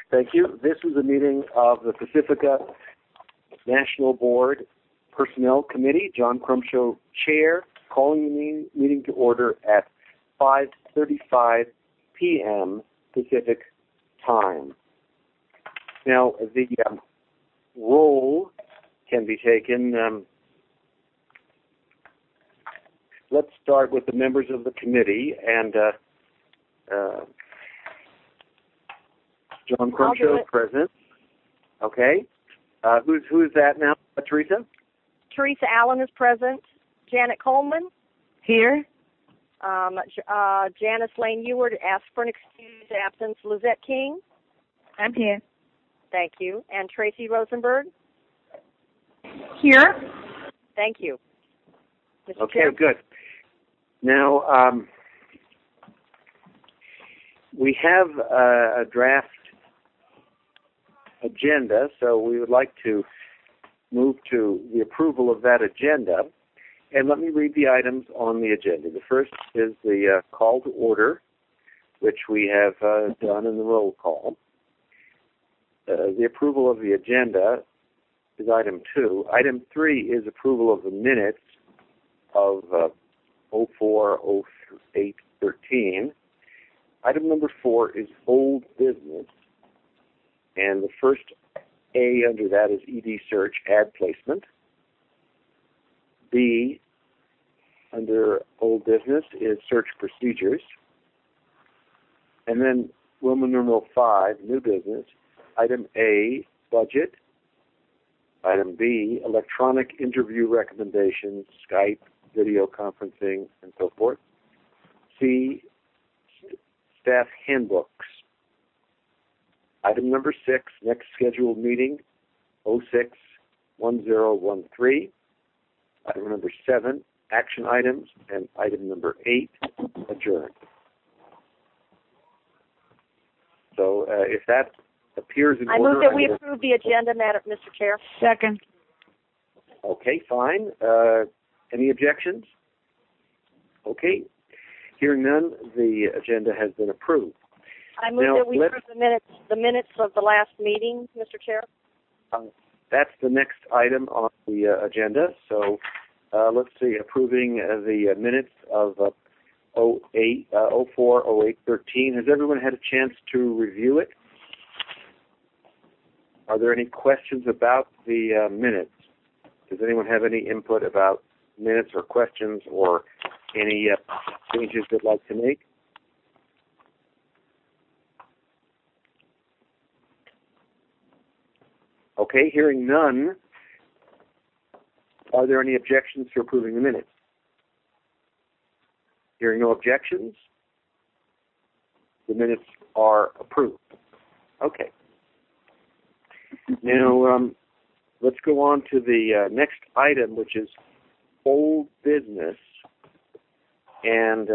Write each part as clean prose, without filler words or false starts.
Thank you. This is a meeting of the Pacifica National Board Personnel Committee. John Crumshow, Chair, calling the meeting to order at 5:35 p.m. Pacific Time. Now, the roll can be taken. Let's start with the members of the committee, and John Crumshow, President. Okay. Who is that now? Teresa? Teresa Allen is present. Janet Coleman? Here. Janice Lane Eward asked for an excused absence. Lizette King? I'm here. Thank you. And Tracy Rosenberg? Here. Thank you. Mr. Okay, Chair? good. Now, we have a draft agenda, so we would like to move to the approval of that agenda. And let me read the items on the agenda. The first is the call to order, which we have done in the roll call. The approval of the agenda is item 2. Item 3 is approval of the minutes of 04/08/13. Item number 4 is old business. And the first A under that is ED search ad placement. B under old business is search procedures. And then Roman numeral 5, new business. Item A, budget. Item B, electronic interview recommendations, Skype, video conferencing, and so forth. C, staff handbooks. Item number 6, next scheduled meeting, 06/1013. Item number 7, action items. And item number 8, adjourn. So if that appears in order... I move that we approve the agenda, Mr. Chair. Second. Okay, fine. Any objections? Okay. Hearing none, the agenda has been approved. I move that we approve the minutes of the last meeting, Mr. Chair. That's the next item on the agenda. So let's see, approving the minutes of 04/08/13. Has everyone had a chance to review it? Are there any questions about the minutes? Does anyone have any input about minutes or questions or any changes they'd like to make? Okay, hearing none, are there any objections to approving the minutes? Hearing no objections, the minutes are approved. Okay. Now, let's go on to the next item, which is old business and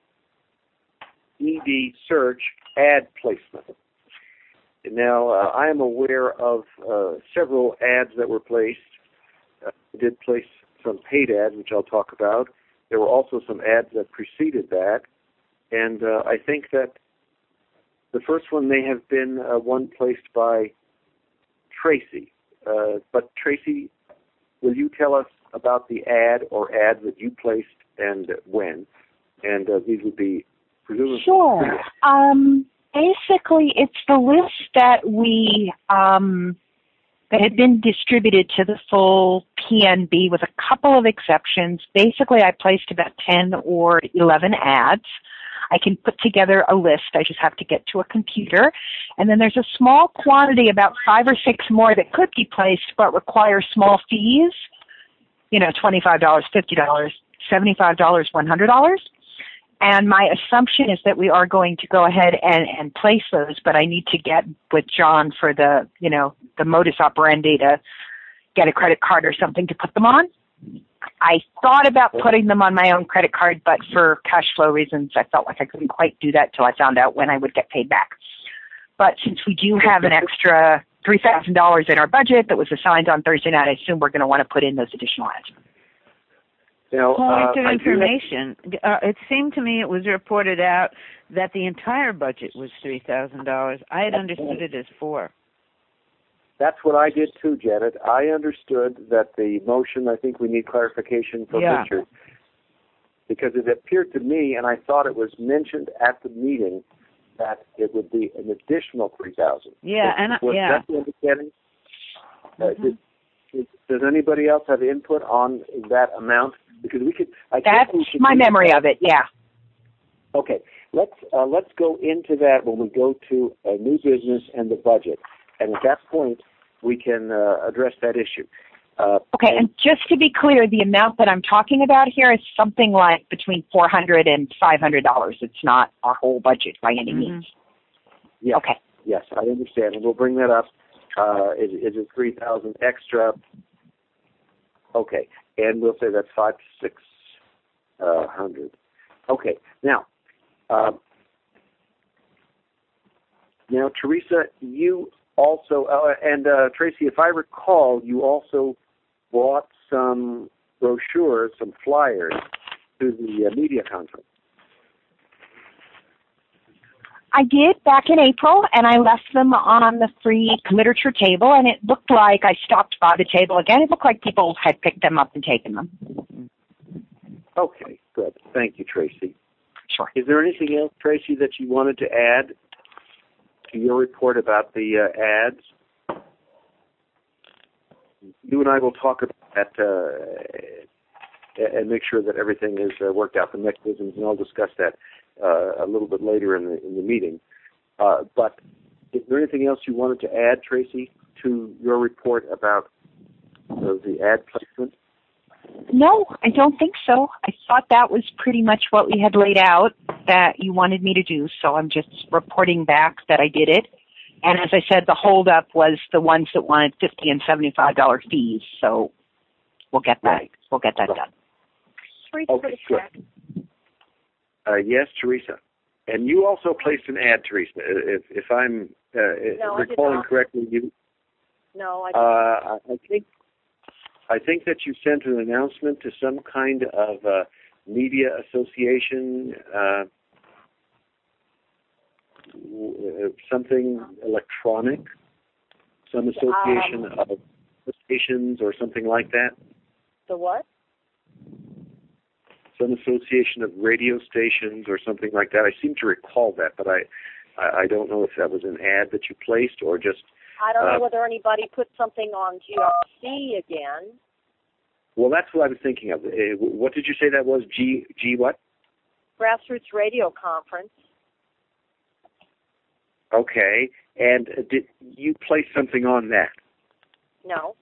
ED search ad placement. Now, I am aware of several ads that were placed. We did place some paid ads, which I'll talk about. There were also some ads that preceded that. And I think that the first one may have been one placed by Tracy. But Tracy, will you tell us about the ad or ads that you placed and when? And these would be presumably... Sure. Basically, it's the list that we that had been distributed to the full PNB with a couple of exceptions. Basically, I placed about 10 or 11 ads. I can put together a list. I just have to get to a computer. And then there's a small quantity, about 5 or 6 more that could be placed but require small fees, $25, $50, $75, $100. And my assumption is that we are going to go ahead and place those, but I need to get with John for the modus operandi to get a credit card or something to put them on. I thought about putting them on my own credit card, but for cash flow reasons, I felt like I couldn't quite do that till I found out when I would get paid back. But since we do have an extra $3,000 in our budget that was assigned on Thursday night, I assume we're going to want to put in those additional ads. Now, Point of information. It seemed to me it was reported out that the entire budget was $3,000. I had understood it as $4,000. That's what I did too, Janet. I understood that the motion, I think we need clarification from Richard, because it appeared to me, and I thought it was mentioned at the meeting, that it would be an additional $3,000. Yeah, Was that the understanding? Does anybody else have input on that amount? Because we could. That's my memory of it. Yeah. Okay. Let's go into that when we go to new business and the budget, and at that point we can address that issue. Okay, and just to be clear, the amount that I'm talking about here is something like between $400 and $500. It's not our whole budget by any means. Yeah. Okay. Yes, I understand, and we'll bring that up. Is it $3,000 extra? Okay, and we'll say that's $500 to $600. Okay, now, Teresa, you also, and Tracy, if I recall, you also bought some brochures, some flyers to the media conference. I did back in April, and I left them on the free literature table, and it looked like I stopped by the table again. It looked like people had picked them up and taken them. Okay, good. Thank you, Tracy. Sure. Is there anything else, Tracy, that you wanted to add to your report about the ads? You and I will talk about that and make sure that everything is worked out, the mechanisms, and I'll discuss that a little bit later in the meeting. But is there anything else you wanted to add, Tracy, to your report about the ad placement? No, I don't think so. I thought that was pretty much what we had laid out that you wanted me to do, so I'm just reporting back that I did it. And as I said, the holdup was the ones that wanted $50 and $75 fees, so we'll get that. Right. We'll get that done. Okay, good. Yes, Teresa. And you also placed an ad, Teresa. If I'm recalling correctly, you. No, I didn't. I think that you sent an announcement to some kind of media association, something electronic, some association of stations or something like that. The what? Some association of radio stations or something like that. I seem to recall that, but I don't know if that was an ad that you placed or just... I don't know whether anybody put something on GRC again. Well, that's what I was thinking of. What did you say that was? G what? Grassroots Radio Conference. Okay. And did you place something on that? No.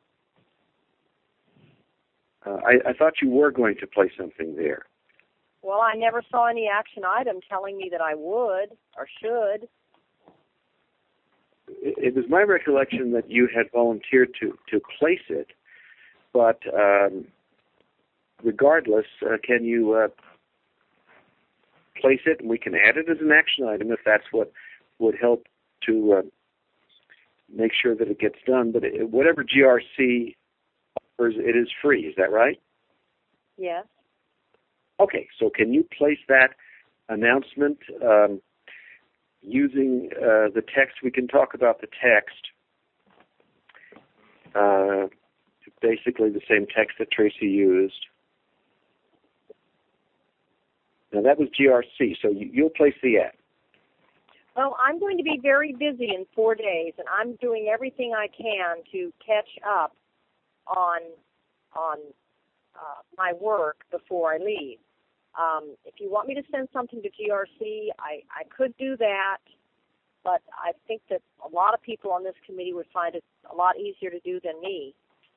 I thought you were going to place something there. Well, I never saw any action item telling me that I would or should. It was my recollection that you had volunteered to place it, but regardless, can you place it and we can add it as an action item if that's what would help to make sure that it gets done. But whatever GRC offers, it is free. Is that right? Yes. Okay, so can you place that announcement using the text? We can talk about the text, basically the same text that Tracy used. Now that was GRC, so you'll place the ad. Well, I'm going to be very busy in 4 days, and I'm doing everything I can to catch up on my work before I leave. If you want me to send something to GRC, I could do that, but I think that a lot of people on this committee would find it a lot easier to do than me.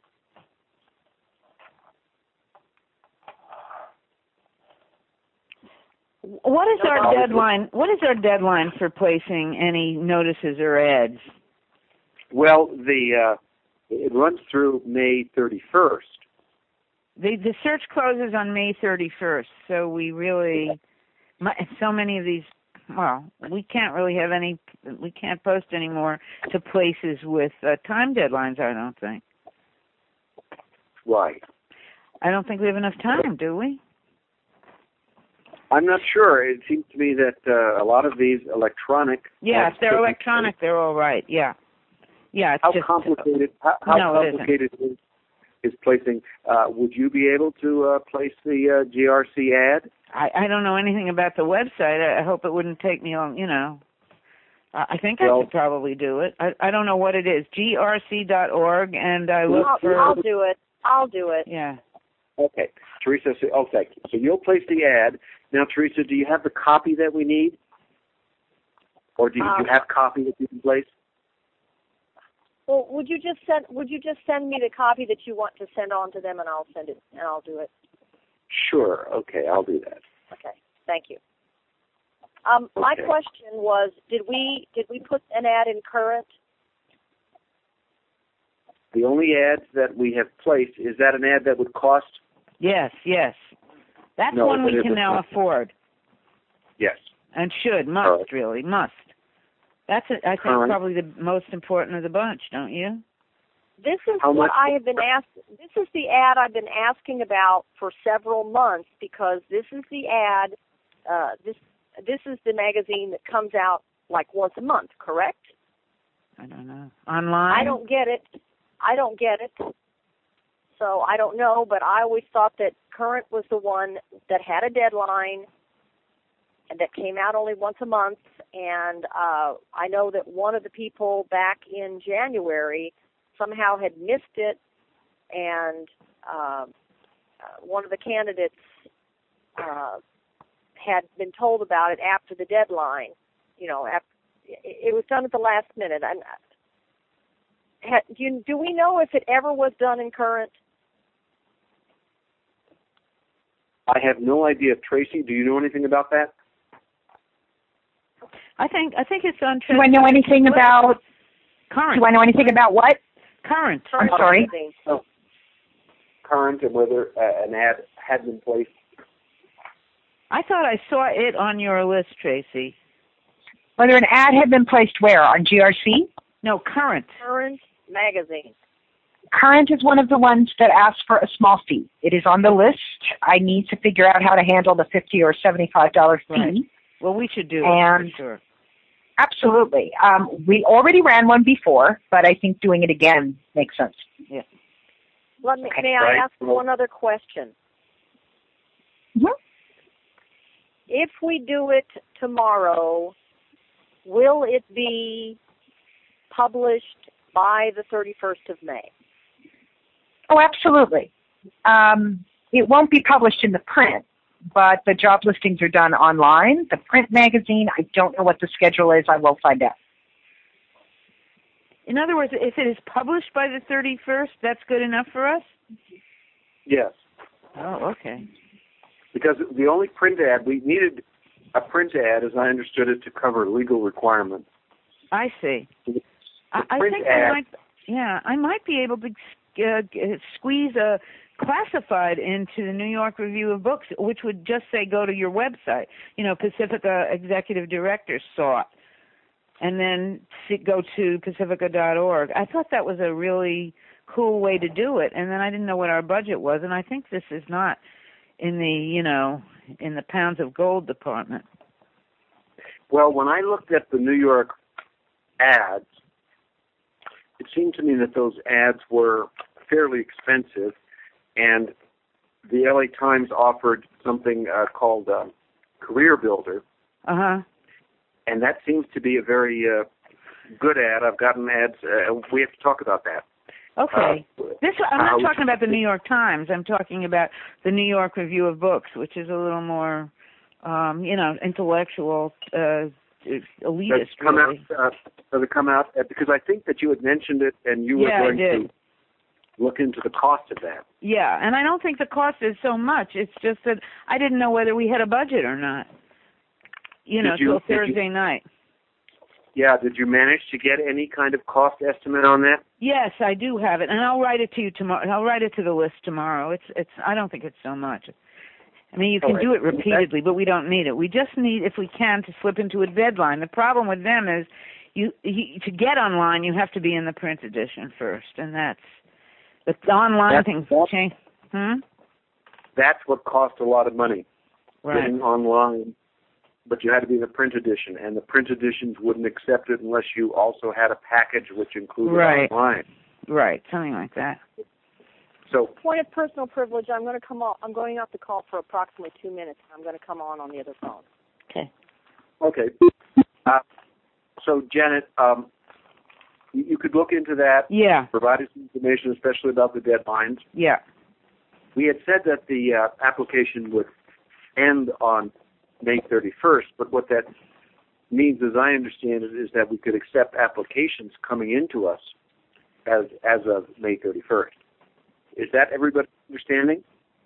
What is our deadline? What is our deadline for placing any notices or ads? Well, it runs through May 31st. The search closes on May 31st, so we really, so many of these, well, we can't really have we can't post anymore to places with time deadlines, I don't think. Right. I don't think we have enough time, do we? I'm not sure. It seems to me that a lot of these electronic. Yeah, if they're electronic, they're all right. Yeah. Yeah. It's how just complicated? How no, complicated is placing? Would you be able to place the GRC ad? I don't know anything about the website. I hope it wouldn't take me long. I think I could probably do it. I don't know what it is. grc.org, and I look for. I'll do it. I'll do it. Yeah. Okay, Teresa. Thank you. So you'll place the ad. Now, Teresa, do you have the copy that we need, or do you have copy that you can place? Well, would you just send me the copy that you want to send on to them, and I'll send it, and I'll do it. Sure. Okay, I'll do that. Okay. Thank you. My question was, did we put an ad in Current? The only ads that we have placed, is that an ad that would cost? Yes. That's No, one we it can isn't. now afford. Yes. And must, really, must. That's, I think, probably the most important of the bunch, don't you? This is what I have been asked. This is the ad I've been asking about for several months, because this is the ad. This is the magazine that comes out like once a month, correct? I don't know. Online? I don't get it. So I don't know, but I always thought that Current was the one that had a deadline and that came out only once a month. And I know that one of the people back in January somehow had missed it, and one of the candidates had been told about it after the deadline. It was done at the last minute. Do we know if it ever was done in Current? I have no idea. Tracy, do you know anything about that? I think it's on. Do I know anything about Current? Do I know anything about what? Current. I'm sorry. Current, and whether an ad had been placed. I thought I saw it on your list, Tracy. Whether an ad had been placed where? On GRC? No, Current. Current magazine. Current is one of the ones that asks for a small fee. It is on the list. I need to figure out how to handle the $50 or $75 fee. Right. Well, we should do it for sure. Absolutely. We already ran one before, but I think doing it again makes sense. Yeah. May I ask one other question? Mm-hmm. If we do it tomorrow, will it be published by the 31st of May? Oh, absolutely. It won't be published in the print, but the job listings are done online. The print magazine, I don't know what the schedule is. I will find out. In other words, if it is published by the 31st, that's good enough for us? Yes. Oh, okay. Because the only print ad, we needed a print ad, as I understood it, to cover legal requirements. I see. I think I might be able to squeeze a classified into the New York Review of Books, which would just say go to your website. Pacifica Executive Director saw it, and then go to pacifica.org. I thought that was a really cool way to do it, and then I didn't know what our budget was, and I think this is not in the, in the pounds of gold department. Well, when I looked at the New York ads, it seemed to me that those ads were fairly expensive, and the LA Times offered something called Career Builder. Uh-huh. And that seems to be a very good ad. I've gotten ads. We have to talk about that. Okay. I'm not talking about the New York Times. I'm talking about the New York Review of Books, which is a little more, intellectual, elitist, really. Does it come out? Because I think that you had mentioned it, and you were going to look into the cost of that. Yeah, and I don't think the cost is so much. It's just that I didn't know whether we had a budget or not, till Thursday night. Yeah, did you manage to get any kind of cost estimate on that? Yes, I do have it, and I'll write it to you tomorrow. I'll write it to the list tomorrow. It's. I don't think it's so much. I mean, you can do it repeatedly, but we don't need it. We just need, if we can, to slip into a deadline. The problem with them is, to get online, you have to be in the print edition first, and that's the online things change. that's what cost a lot of money. Right. Getting online, but you had to be in the print edition, and the print editions wouldn't accept it unless you also had a package which included online. Right, something like that. So, point of personal privilege, I'm going off the call for approximately 2 minutes. I'm going to come on the other phone. Okay. Okay. So, Janet, you could look into that. Yeah. Provide us information, especially about the deadlines. Yeah. We had said that the application would end on May 31st, but what that means, as I understand it, is that we could accept applications coming into us as of May 31st. Is that everybody's understanding?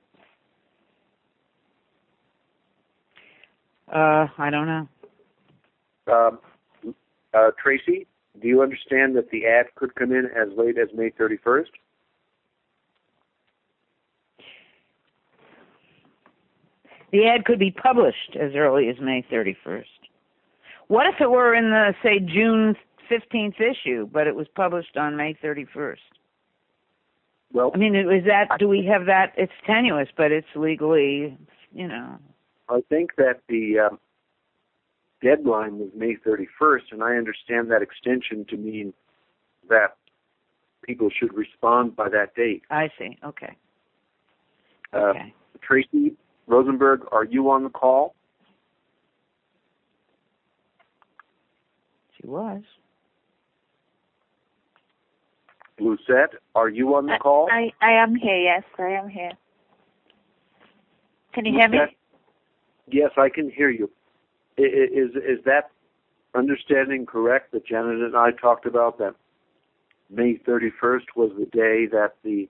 I don't know. Tracy, do you understand that the ad could come in as late as May 31st? The ad could be published as early as May 31st. What if it were in the, say, June 15th issue, but it was published on May 31st? Well, I mean, is that, do we have that? It's tenuous, but it's legally, I think that the deadline was May 31st, and I understand that extension to mean that people should respond by that date. I see. Okay. Tracy Rosenberg, are you on the call? She was. Lucette, are you on the call? I am here, yes, I am here. Can you hear me? Yes, I can hear you. Is that understanding correct that Janet and I talked about, that May 31st was the day that the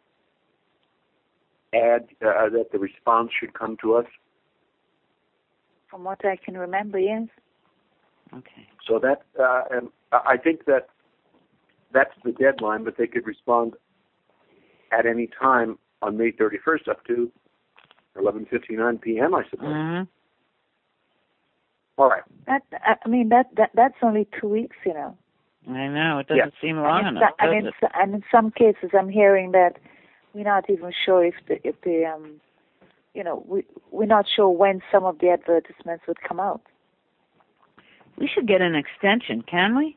that the response should come to us? From what I can remember, yes. Okay. So that, I think that that's the deadline, but they could respond at any time on May 31st up to 11:59 p.m., I suppose. Mm-hmm. All right. That's only 2 weeks, I know. It doesn't seem long enough. And in some cases, I'm hearing that we're not even sure if we're not sure when some of the advertisements would come out. We should get an extension, can we?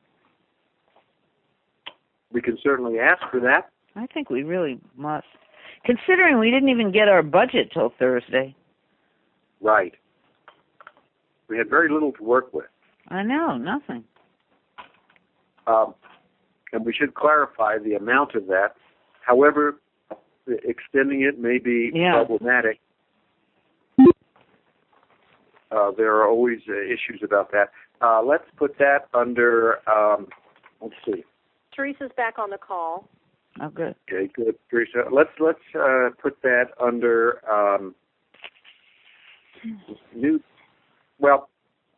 We can certainly ask for that. I think we really must. Considering we didn't even get our budget till Thursday. Right. We had very little to work with. I know, nothing. And we should clarify the amount of that. However, extending it may be problematic. There are always issues about that. Let's put that under, let's see. Teresa's back on the call. Oh, good. Okay, good, Teresa. Let's put that under new. Well,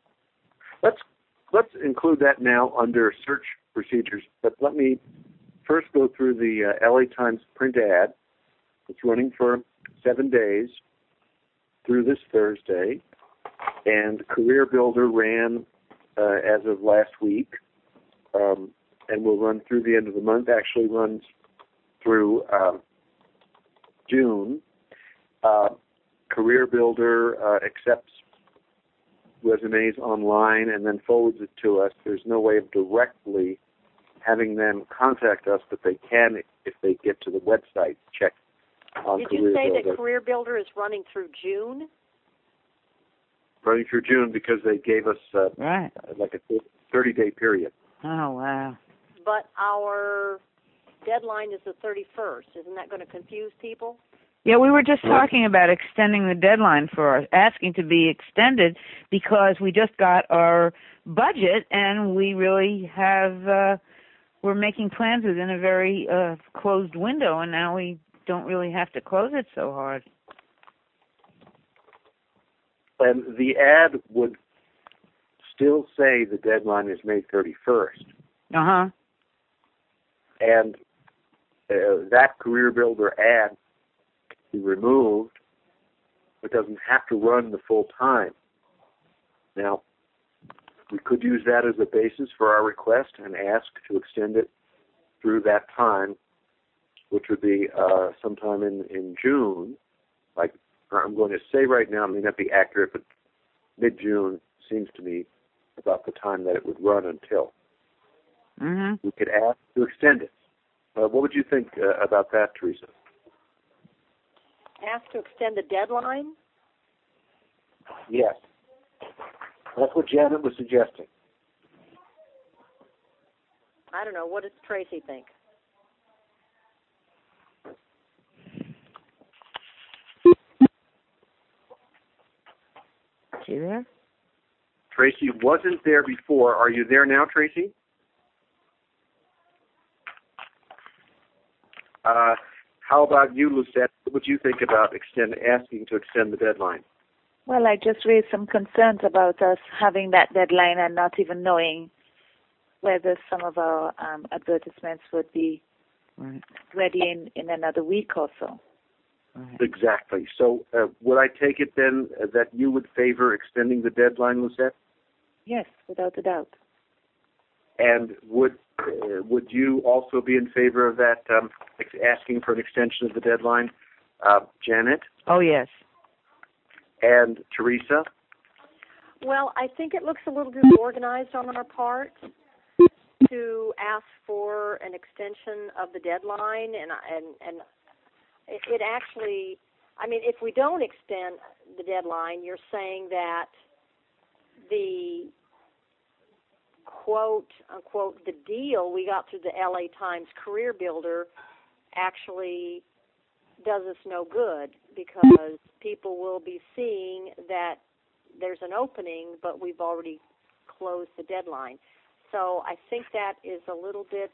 let's include that now under search procedures. But let me first go through the LA Times print ad. It's running for 7 days through this Thursday, and Career Builder ran as of last week, and will run through the end of the month. Actually, runs through June. Career Builder accepts resumes online and then forwards it to us. There's no way of directly having them contact us, but they can if they get to the website, check on Did Career you say Builder. that Career Builder is running through June? Running through June because they gave us like a 30-day period. Oh, wow. But our deadline is the 31st. Isn't that going to confuse people? Yeah, we were just talking about extending the deadline asking to be extended because we just got our budget and we really we're making plans within a very closed window, and now we don't really have to close it so hard. And the ad would still say the deadline is May 31st. Uh-huh. And that Career Builder ad can be removed. It doesn't have to run the full time. Now, we could use that as a basis for our request and ask to extend it through that time, which would be sometime in June, like I'm going to say right now, it may not be accurate, but mid-June seems to me about the time that it would run until. Mm-hmm. We could ask to extend it. What would you think about that, Teresa? Ask to extend the deadline? Yes. That's what Janet was suggesting. I don't know. What does Tracy think? She there? Tracy wasn't there before. Are you there now, Tracy? How about you, Lucette? What would you think about asking to extend the deadline? Well, I just raised some concerns about us having that deadline and not even knowing whether some of our advertisements would be ready in another week or so. Right. Exactly. So would I take it then that you would favor extending the deadline, Lucette? Yes, without a doubt. And would you also be in favor of that, asking for an extension of the deadline, Janet? Oh, yes. And Teresa? Well, I think it looks a little bit organized on our part to ask for an extension of the deadline, and it actually, I mean, if we don't extend the deadline, you're saying that the quote unquote the deal we got through the LA Times Career Builder actually does us no good, because people will be seeing that there's an opening, but we've already closed the deadline. So I think that is a little bit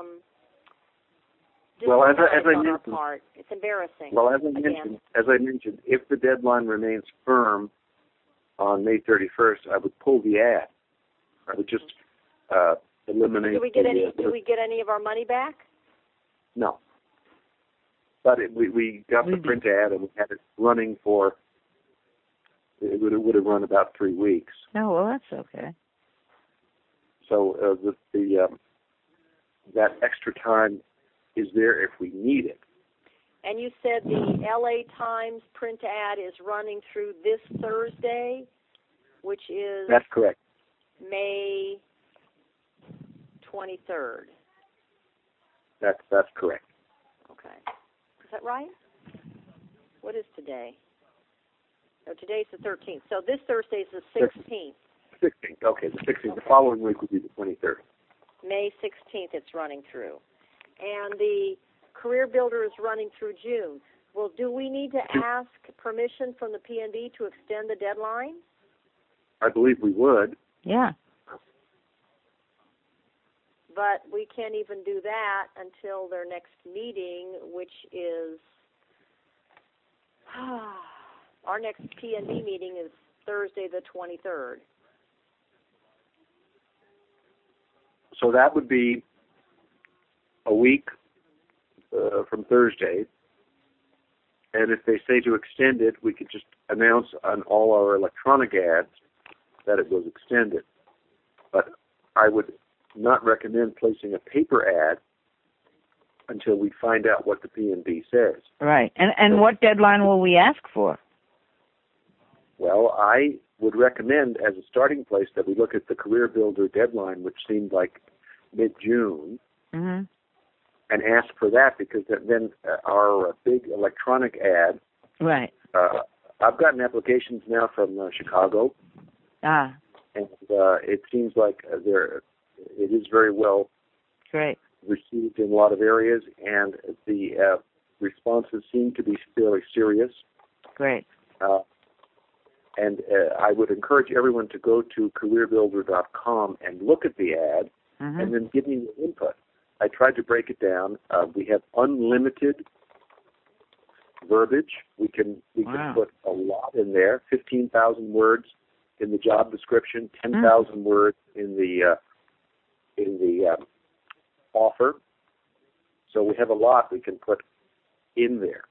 well, as I on our mentioned, part. It's embarrassing. Well, as I mentioned, if the deadline remains firm on May 31st, I would pull the ad. I would just eliminate. Do we get any of our money back? No. But we got the print ad, and we had it running for. It would have run about 3 weeks. Oh, well, that's okay. So that extra time is there if we need it. And you said the LA Times print ad is running through this Thursday, which is... That's correct. May 23rd. That's correct. Okay. Is that right? What is today? No, today's the 13th. So this Thursday is the 16th. 16th. Okay, the 16th. The following week would be the 23rd. May 16th it's running through. And the Career Builder is running through June. Well, do we need to ask permission from the PNB to extend the deadline? I believe we would. Yeah. But we can't even do that until their next meeting, which is... our next PNB meeting is Thursday the 23rd. So that would be a week from Thursday. And if they say to extend it, we could just announce on all our electronic ads that it was extended. But I would not recommend placing a paper ad until we find out what the PNB says. Right. And what deadline will we ask for? Well, I would recommend as a starting place that we look at the Career Builder deadline, which seemed like mid-June, Mm-hmm. and ask for that, because then our big electronic ad. Right. I've gotten applications now from Chicago, Ah. and it seems like it is very well Great. received in a lot of areas, and the responses seem to be fairly serious. Great. And I would encourage everyone to go to careerbuilder.com and look at the ad, Mm-hmm. and then give me your input. I tried to break it down. We have unlimited verbiage. We can put a lot in there. 15,000 words in the job description, 10,000 words in the offer. So we have a lot we can put in there.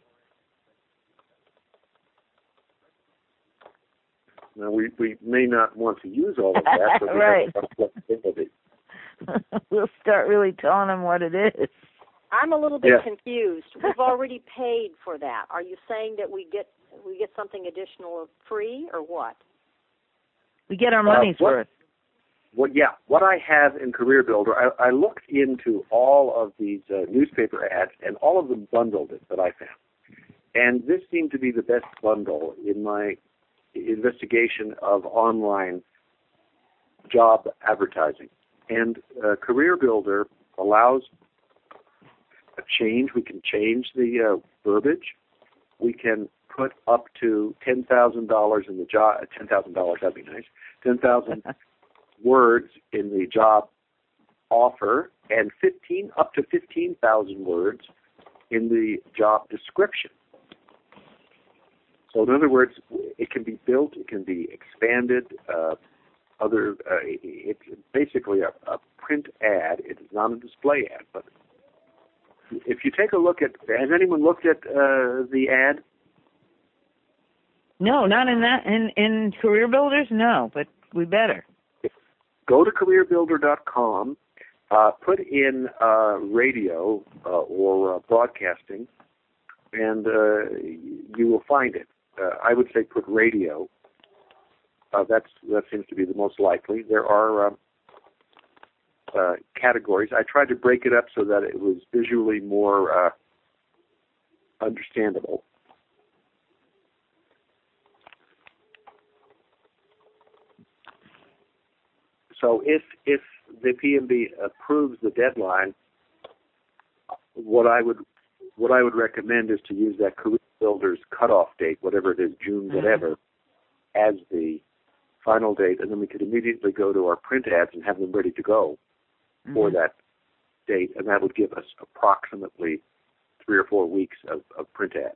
Now, we may not want to use all of that, but we Right. have some flexibility. We'll start really telling them what it is. I'm a little bit confused. We've already paid for that. Are you saying that we get we get something additional free, or what? We get our money's worth. What I have in Career Builder, I looked into all of these newspaper ads, and all of them bundled it that I found. And this seemed to be the best bundle in my investigation of online job advertising. And Career Builder allows a change. We can change the verbiage. We can put up to $10,000 in the job. $10,000, that'd be nice. 10,000 words in the job offer, and up to 15,000 words in the job description. So in other words, it can be built, it can be expanded. It's basically a print ad. It is not a display ad. But if you take a look at, has anyone looked at the ad? No, not in that. In Career Builders, no, but we better. Go to careerbuilder.com, put in radio or broadcasting, and you will find it. I would say put radio. That seems to be the most likely. There are categories. I tried to break it up so that it was visually more understandable. So if the PMB approves the deadline, what I would recommend is to use that Career Builder's cutoff date, whatever it is, June whatever, as the final date, and then we could immediately go to our print ads and have them ready to go for that date, and that would give us approximately 3 or 4 weeks of print ads.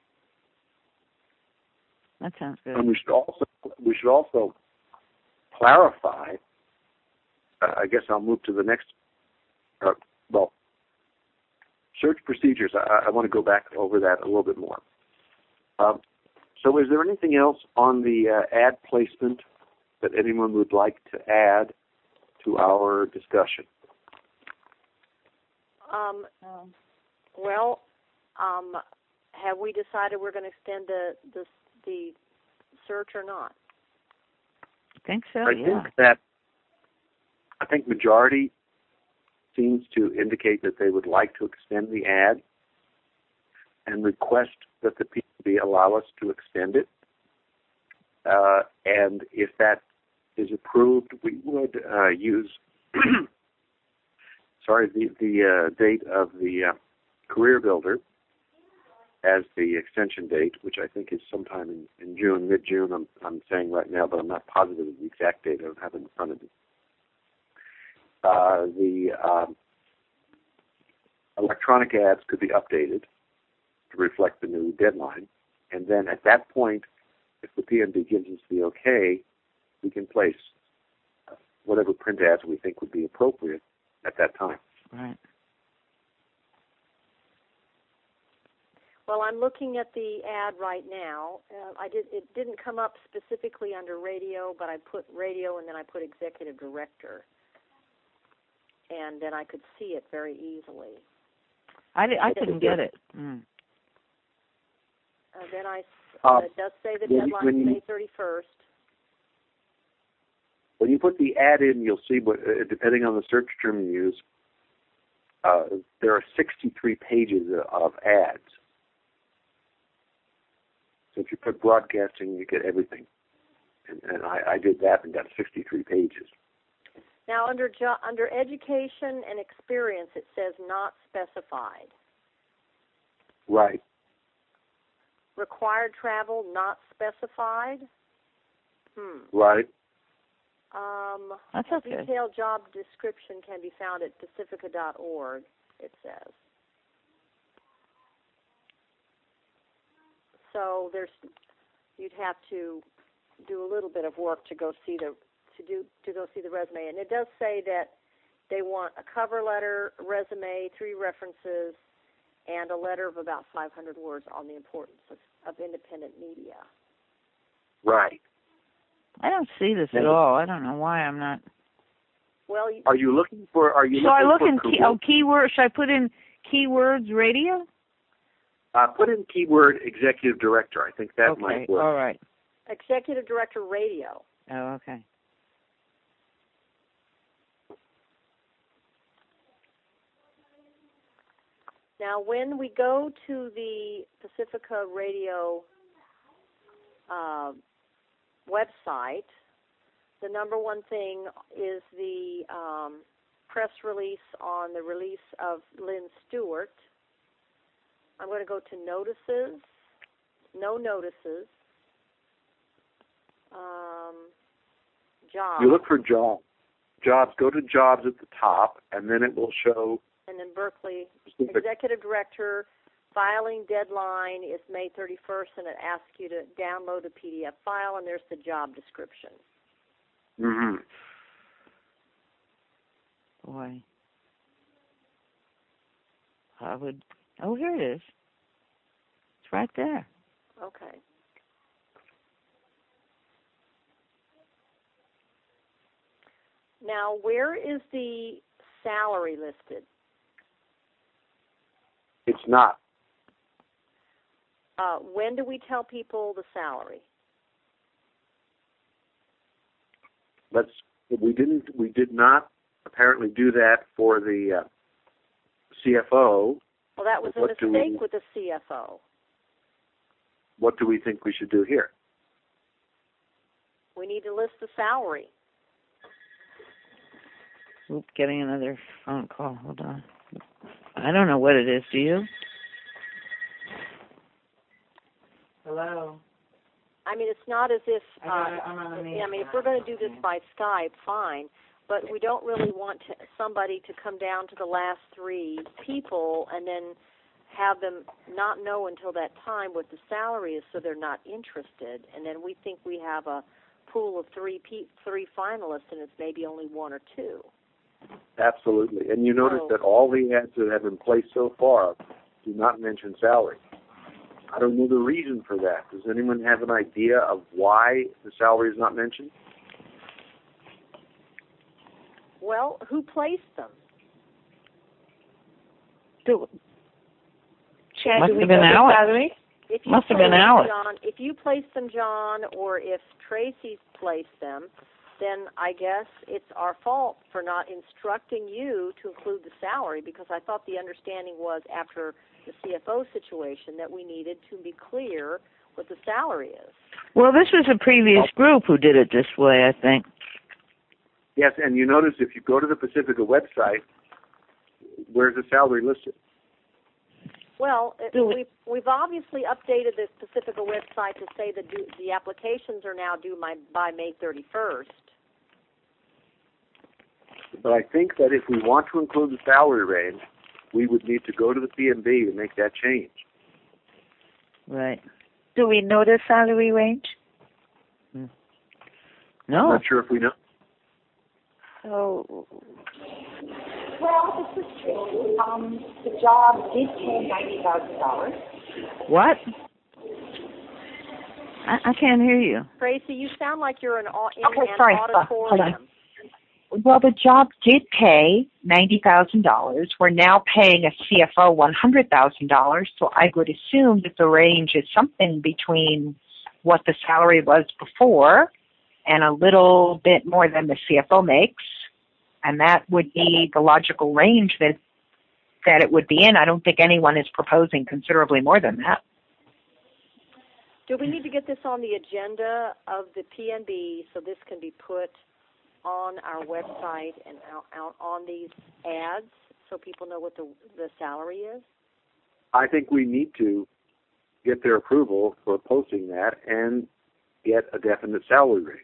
That sounds good. And we should also clarify. I guess I'll move to the next. Search procedures. I want to go back over that a little bit more. So is there anything else on the ad placement that anyone would like to add to our discussion? Have we decided we're going to extend the search or not? I think so, I think majority seems to indicate that they would like to extend the ad and request that the PMB allow us to extend it. And if that is approved, we would use the date of the Career Builder as the extension date, which I think is sometime in June, mid-June. I'm saying right now, but I'm not positive of the exact date. I don't have it in front of me. The electronic ads could be updated to reflect the new deadline, and then at that point, if the PMB gives us the okay, we can place whatever print ads we think would be appropriate at that time. Right. Well, I'm looking at the ad right now. It didn't come up specifically under radio, but I put radio and then I put executive director. And then I could see it very easily. I couldn't get it. Then it does say the deadline is May 31st. When you put the ad in, you'll see what, depending on the search term you use, there are 63 pages of ads. So if you put broadcasting, you get everything. And I did that and got 63 pages. Now, under education and experience, it says not specified. Right. Required travel, not specified. Right. That's okay. Detailed job description can be found at pacifica.org, it says. So you'd have to do a little bit of work to go see the resume, and it does say that they want a cover letter, resume, 3 references, and a letter of about 500 words on the importance of independent media. Right. I don't see this at all. I don't know why I'm not. Well, are you looking for? I look in keyword? Should I put in keywords radio? Put in keyword executive director. I think that might work. All right. Executive Director Radio. Oh, okay. Now, when we go to the Pacifica Radio website, the number one thing is the press release on the release of Lynn Stewart. I'm going to go to notices, no notices, jobs. You look for jobs. Jobs, go to jobs at the top, and then it will show. And then Berkeley, Executive Director, filing deadline is May 31st, and it asks you to download a PDF file, and there's the job description. Mm-hmm. Boy. Oh, here it is. It's right there. Okay. Now, where is the salary listed? It's not. When do we tell people the salary? We did not apparently do that for the CFO. Well, that was a mistake with the CFO. What do we think we should do here? We need to list the salary. Oop, getting another phone call. Hold on. I don't know what it is. Do you? Hello? I mean, it's not as if, I'm on the main if we're going to do this by Skype, fine, but we don't really want somebody to come down to the last three people and then have them not know until that time what the salary is, so they're not interested, and then we think we have a pool of three finalists and it's maybe only one or two. Absolutely. And you notice that all the ads that have been placed so far do not mention salary. I don't know the reason for that. Does anyone have an idea of why the salary is not mentioned? Well, who placed them? Must have been Alex. Must have been Alex. John, if you placed them, John, or if Tracy's placed them, then I guess it's our fault for not instructing you to include the salary, because I thought the understanding was after the CFO situation that we needed to be clear what the salary is. Well, this was a previous group who did it this way, I think. Yes, and you notice if you go to the Pacifica website, where's the salary listed? Well, we've obviously updated the Pacifica website to say that the applications are now due by May 31st. But I think that if we want to include the salary range, we would need to go to the PMB to make that change. Right. Do we know the salary range? No. I'm not sure if we know. So, well, this is true. The job did pay $90,000. What? I can't hear you. Tracy, you sound like you're in an Sorry. auditorium. Hold on. Well, the job did pay $90,000. We're now paying a CFO $100,000, so I would assume that the range is something between what the salary was before and a little bit more than the CFO makes, and that would be the logical range that it would be in. I don't think anyone is proposing considerably more than that. Do we need to get this on the agenda of the PNB so this can be put on our website and out on these ads so people know what the salary is? I think we need to get their approval for posting that and get a definite salary range.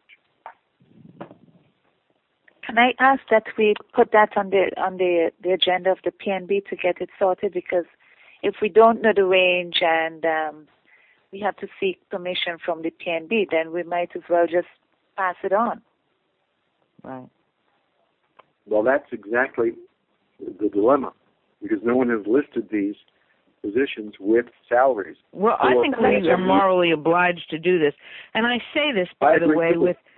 can I ask that we put that on the agenda of the PNB to get it sorted? Because if we don't know the range and we have to seek permission from the PNB, then we might as well just pass it on. Right. Well, that's exactly the dilemma, because no one has listed these positions with salaries. Well, I think we are morally obliged to do this, and I say this, by the way,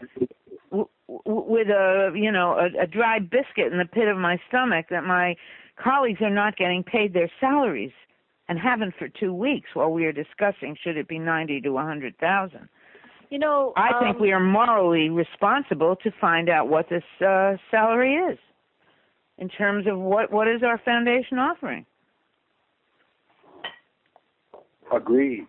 with a dry biscuit in the pit of my stomach, that my colleagues are not getting paid their salaries. and haven't for 2 weeks while we are discussing should it be 90 to 100,000. You know, I think we are morally responsible to find out what this salary is in terms of what is our foundation offering. Agreed.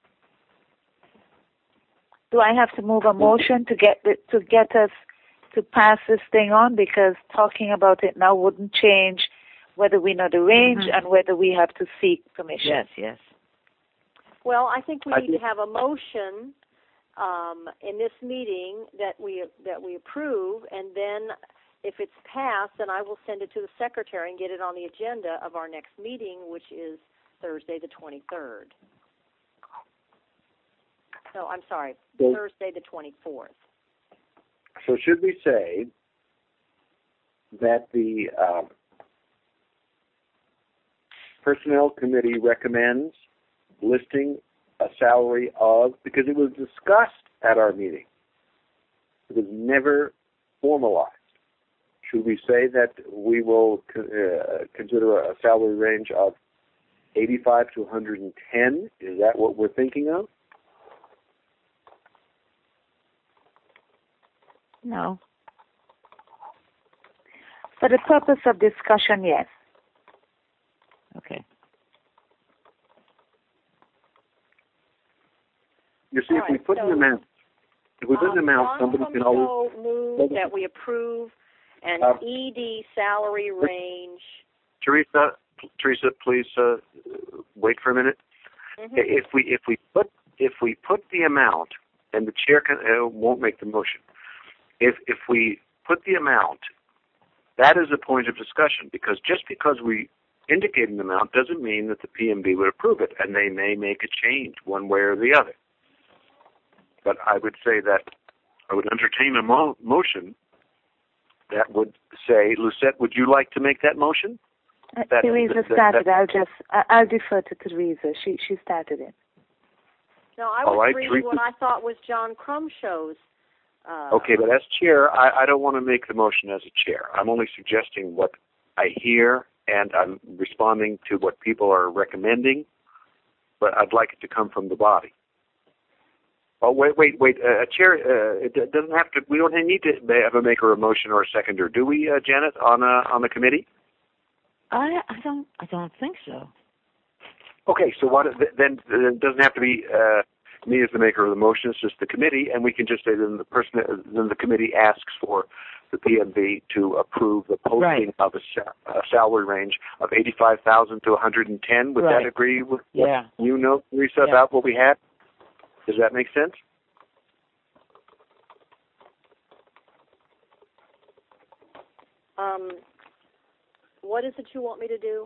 Do I have to move a motion to get us to pass this thing on? Because talking about it now wouldn't change whether we know the range and whether we have to seek permission. Yes, yes. Well, I think we need to have a motion in this meeting that we approve, and then if it's passed, then I will send it to the secretary and get it on the agenda of our next meeting, which is Thursday the 23rd. No, I'm sorry, Thursday the 24th. So should we say that the Personnel Committee recommends listing a salary of, because it was discussed at our meeting, it was never formalized. Should we say that we will consider a salary range of 85 to 110? Is that what we're thinking of? No. For the purpose of discussion, yes. Okay. You see, if we put an amount, somebody can always move that we approve an ED salary range. Teresa, please wait for a minute. Mm-hmm. If we put the amount, and the chair won't make the motion. If we put the amount, that is a point of discussion, because just because we indicate an amount doesn't mean that the PMB would approve it, and they may make a change one way or the other. But I would say that I would entertain a motion that would say, Lucette, would you like to make that motion? Teresa started. I'll defer to Teresa. She started it. No, I was reading what I thought was John Crumshow's. Okay, but as chair, I don't want to make the motion as a chair. I'm only suggesting what I hear, and I'm responding to what people are recommending, but I'd like it to come from the body. Oh, wait. Chair, it doesn't have to. We don't need to have a maker, a motion, or a seconder, do we, Janet, on the committee? I don't think so. Okay, so what then? It doesn't have to be me as the maker of the motion. It's just the committee, and we can just say then the committee asks for the PMB to approve the posting of a salary range of 85,000 to 110. Would that agree with what you know, Teresa, about what we had? Does that make sense? What is it you want me to do?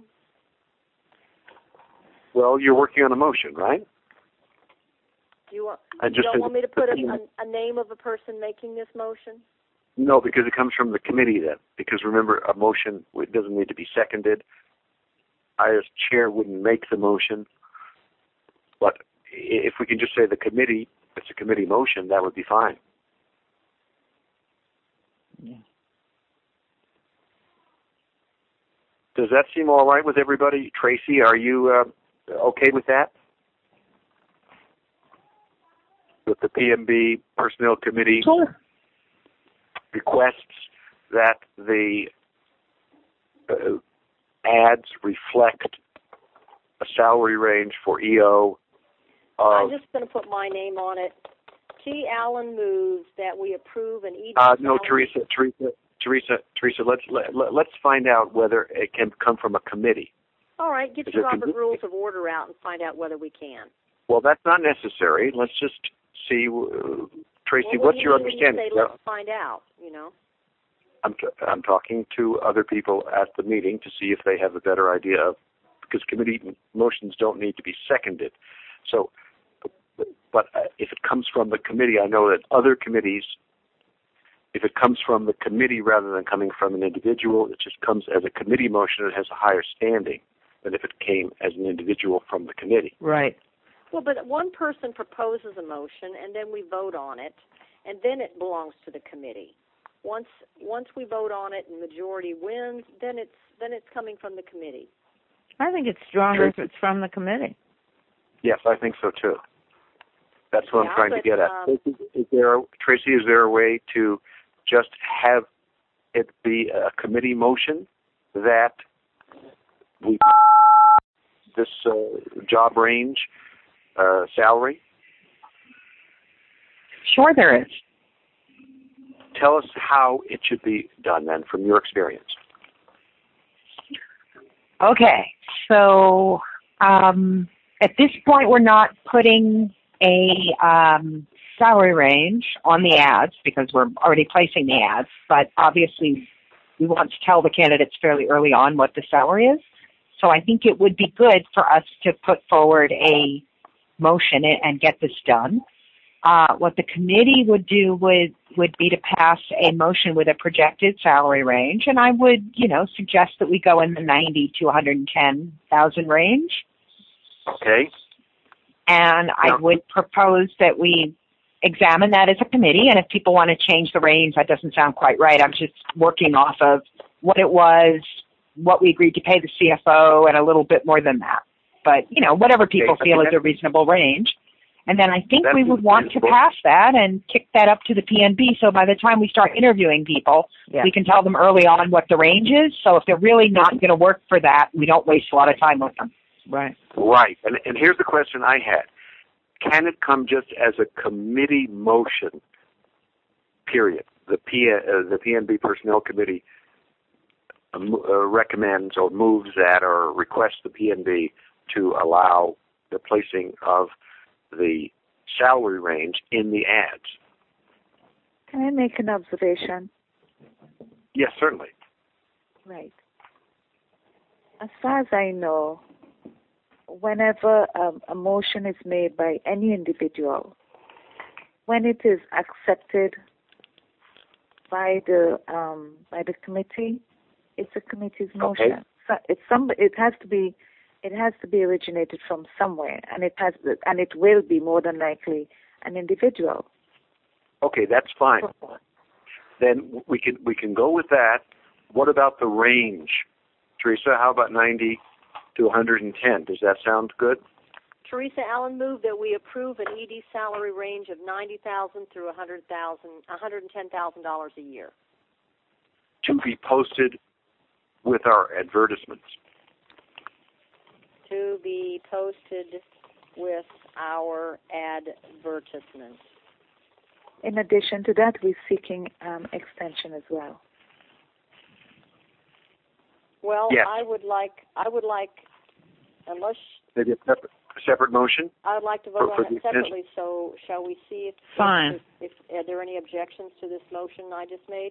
Well, you're working on a motion, right? You don't want me to put a name of a person making this motion? No, because it comes from the committee then. Because remember, a motion, it doesn't need to be seconded. I, as chair, wouldn't make the motion. But if we can just say the committee, it's a committee motion, that would be fine. Yeah. Does that seem all right with everybody? Tracy, are you okay with that? That the PMB Personnel Committee requests that the ads reflect a salary range for EO of... I'm just going to put my name on it. T. Allen moves that we approve an ED No, Teresa, let's find out whether it can come from a committee. All right, get your Robert Rules of Order out and find out whether we can. Well, that's not necessary. Let's just see, Tracy, what's your understanding? Say, let's find out, you know. I'm talking to other people at the meeting to see if they have a better idea of, because committee motions don't need to be seconded. So, but if it comes from the committee, I know that other committees, if it comes from the committee rather than coming from an individual, it just comes as a committee motion. It has a higher standing than if it came as an individual from the committee. Right. Well, but one person proposes a motion, and then we vote on it, and then it belongs to the committee. Once we vote on it and majority wins, then it's coming from the committee. I think it's stronger if it's from the committee. Yes, I think so too. That's what I'm trying to get at. Tracy, is there a way to just have it be a committee motion that we this job range salary? Sure there is. Tell us how it should be done then, from your experience. Okay, so at this point we're not putting a salary range on the ads because we're already placing the ads, but obviously we want to tell the candidates fairly early on what the salary is. So I think it would be good for us to put forward a motion and get this done. What the committee would do would be to pass a motion with a projected salary range, and I would, suggest that we go in the 90 to 110,000 range. Okay. And I would propose that we examine that as a committee, and if people want to change the range, that doesn't sound quite right. I'm just working off of what it was, what we agreed to pay the CFO, and a little bit more than that. But, whatever people feel is a reasonable range. And then I think we would want to pass that and kick that up to the PNB, so by the time we start interviewing people, we can tell them early on what the range is. So if they're really not going to work for that, we don't waste a lot of time with them. Right. Right. And here's the question I had. Can it come just as a committee motion, period? The PNB Personnel Committee recommends or moves that or requests the PNB to allow the placing of the salary range in the ads. Can I make an observation? Yes, certainly. Right. As far as I know, whenever a motion is made by any individual, when it is accepted by the committee, it's a committee's motion. Okay. So it has to be originated from somewhere, and it will be more than likely an individual. Okay, that's fine. Then we can go with that. What about the range, Teresa? How about 90 to 110? Does that sound good? Teresa Allen moved that we approve an ED salary range of $90,000 through $110,000 a year. To be posted with our advertisements. To be posted with our advertisements. In addition to that, we're seeking extension as well. Well, yes. I would like, unless maybe a separate motion. I would like to vote on it separately. So, shall we see if are there any objections to this motion I just made?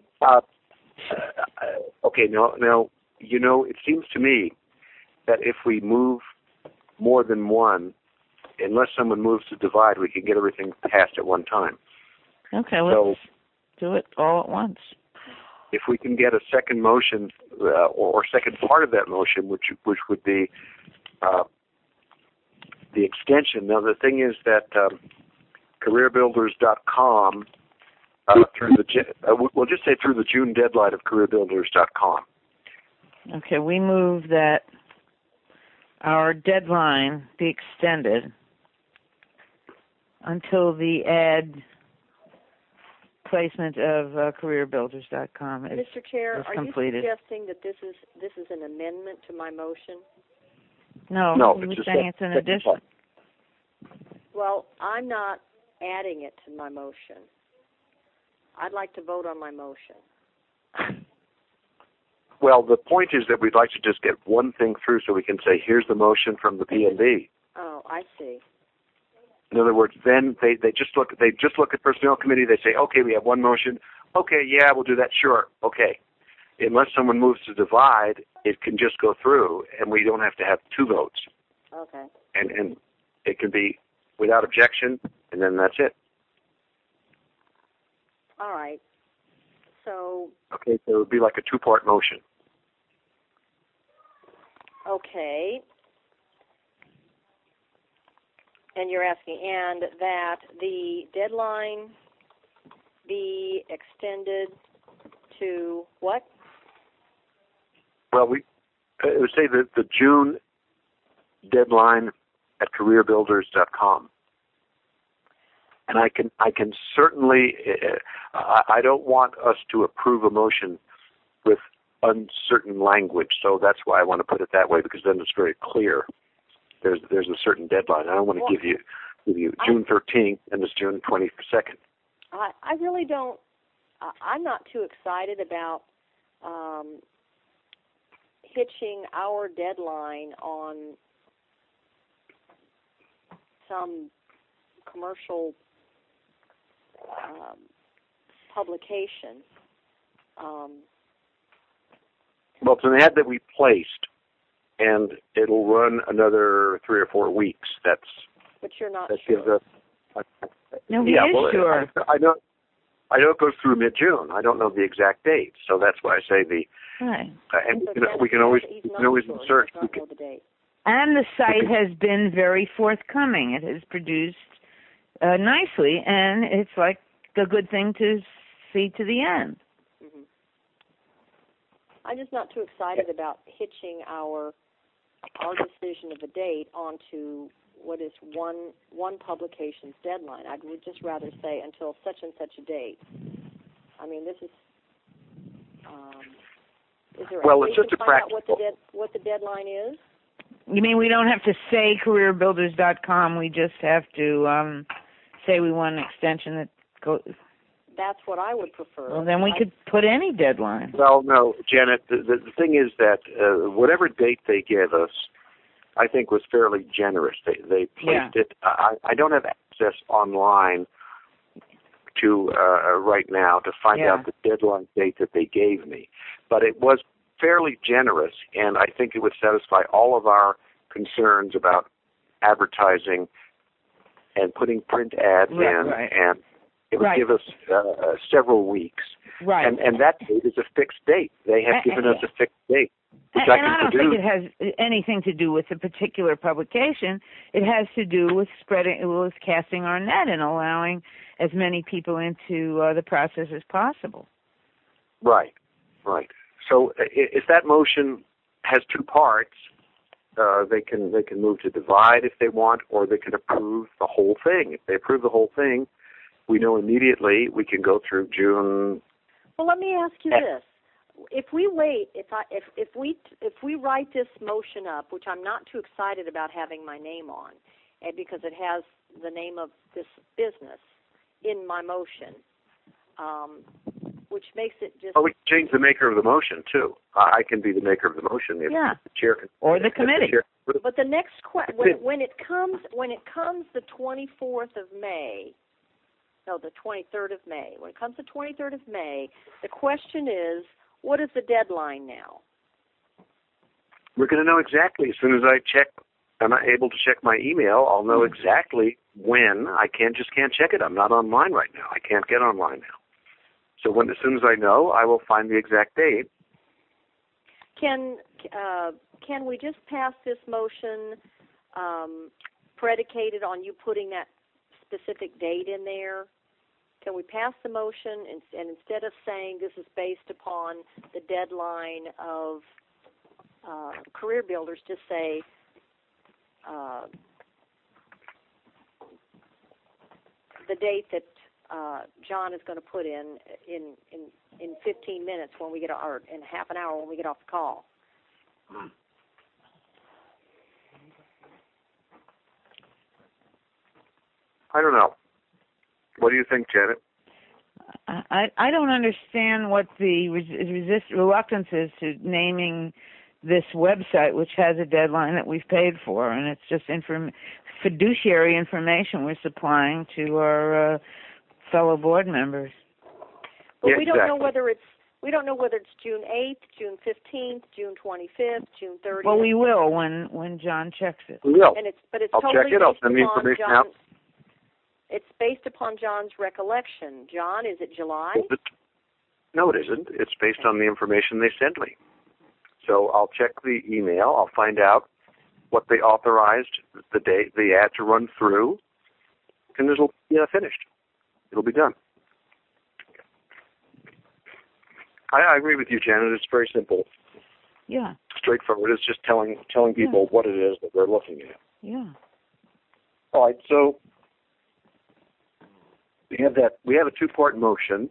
Okay. Now, it seems to me that if we move more than one, unless someone moves to divide, we can get everything passed at one time. Okay, let's do it all at once. If we can get a second motion or second part of that motion, which would be the extension. Now, the thing is that CareerBuilders.com we'll just say through the June deadline of CareerBuilders.com. Okay, we move that our deadline be extended until the ad placement of CareerBuilders.com is Mr. Chair, completed. Are you suggesting that this is an amendment to my motion? No, it's just saying it's an addition. Well, I'm not adding it to my motion. I'd like to vote on my motion. Well, the point is that we'd like to just get one thing through so we can say, here's the motion from the PNB. Oh, I see. In other words, then they just look at Personnel Committee, they say, okay, we have one motion. Okay, yeah, we'll do that, sure. Okay. Unless someone moves to divide, it can just go through, and we don't have to have two votes. Okay. And it can be without objection, and then that's it. All right. So. Okay, so it would be like a two-part motion. Okay. And you're asking, and that the deadline be extended to what? Well, it would say that the June deadline@careerbuilders.com. And I can certainly, I don't want us to approve a motion with uncertain language, so that's why I want to put it that way, because then it's very clear. There's a certain deadline. I don't want to give you June 13th and it's June 22nd. I really don't. I'm not too excited about hitching our deadline on some commercial publication. Well, it's an ad that we placed, and it'll run another 3 or 4 weeks. But you're not that sure. Gives us, No, he is sure. I know it goes through mid-June. I don't know the exact date, so that's why I say Right. And we can always search. And the site has been very forthcoming. It has produced nicely, and it's like a good thing to see to the end. Mm-hmm. I'm just not too excited about hitching our decision of a date onto what is one publication's deadline. I would just rather say until such and such a date. I mean, this is. Is there well, a way it's just to a find out practical. what the deadline is? You mean we don't have to say careerbuilders.com? We just have to say we want an extension that goes. That's what I would prefer. Well, then we could put any deadline. Well, no, Janet. The thing is that whatever date they gave us, I think was fairly generous. They placed it. I don't have access online to right now to find out the deadline date that they gave me, but it was fairly generous, and I think it would satisfy all of our concerns about advertising and putting print ads in, and it would give us several weeks. Right. And that date is a fixed date. They have given us a fixed date. And I don't think it has anything to do with the particular publication. It has to do with casting our net and allowing as many people into the process as possible. Right. So if that motion has 2 parts, they can move to divide if they want, or they can approve the whole thing. If they approve the whole thing, we know immediately we can go through June. Well, let me ask you this. If we wait, if we write this motion up, which I'm not too excited about having my name on, and because it has the name of this business in my motion, which makes it just. Oh, we can change the maker of the motion too. I can be the maker of the motion if the chair can. Or the committee. But the next when it comes the 24th of May. No, the 23rd of May. When it comes to 23rd of May, the question is, what is the deadline now? We're going to know exactly as soon as I'm able to check my email. I'll know exactly when. I just can't check it. I'm not online right now. I can't get online now. So as soon as I know, I will find the exact date. Can we just pass this motion predicated on you putting that specific date in there? Can we pass the motion and instead of saying this is based upon the deadline of Career Builders, just say the date that John is going to put in 15 minutes when we get, or in half an hour when we get off the call? I don't know. What do you think, Janet? I don't understand what the reluctance is to naming this website, which has a deadline that we've paid for, and it's just fiduciary information we're supplying to our fellow board members. But we don't know whether it's June 8th, June 15th, June 25th, June 30th. Well, we will when John checks it. We will. But it's I'll totally check it. I'll send the information out. It's based upon John's recollection. John, is it July? No, it isn't. It's based on the information they sent me. So I'll check the email. I'll find out what they authorized the ad to run through, and it'll be finished. It'll be done. I agree with you, Janet. It's very simple. Yeah. straightforward. It's just telling people what it is that we're looking at. Yeah. All right. So we have a two-part motion.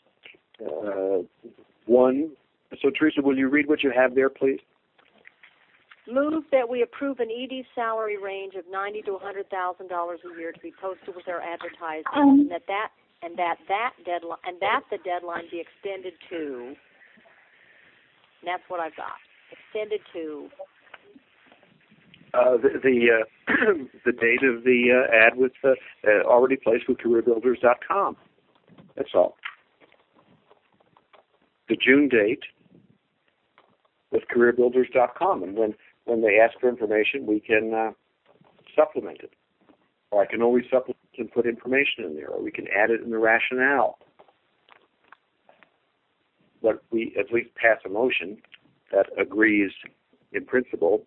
One. So Teresa, will you read what you have there, please? Move that we approve an ED salary range of $90,000 to $100,000 a year to be posted with our advertising, and that the deadline be extended to. And that's what I've got. Extended to. The date of the ad was already placed with CareerBuilders.com. That's all. The June date with CareerBuilders.com, and when they ask for information, we can supplement it. Or I can always supplement and put information in there, or we can add it in the rationale. But we at least pass a motion that agrees in principle.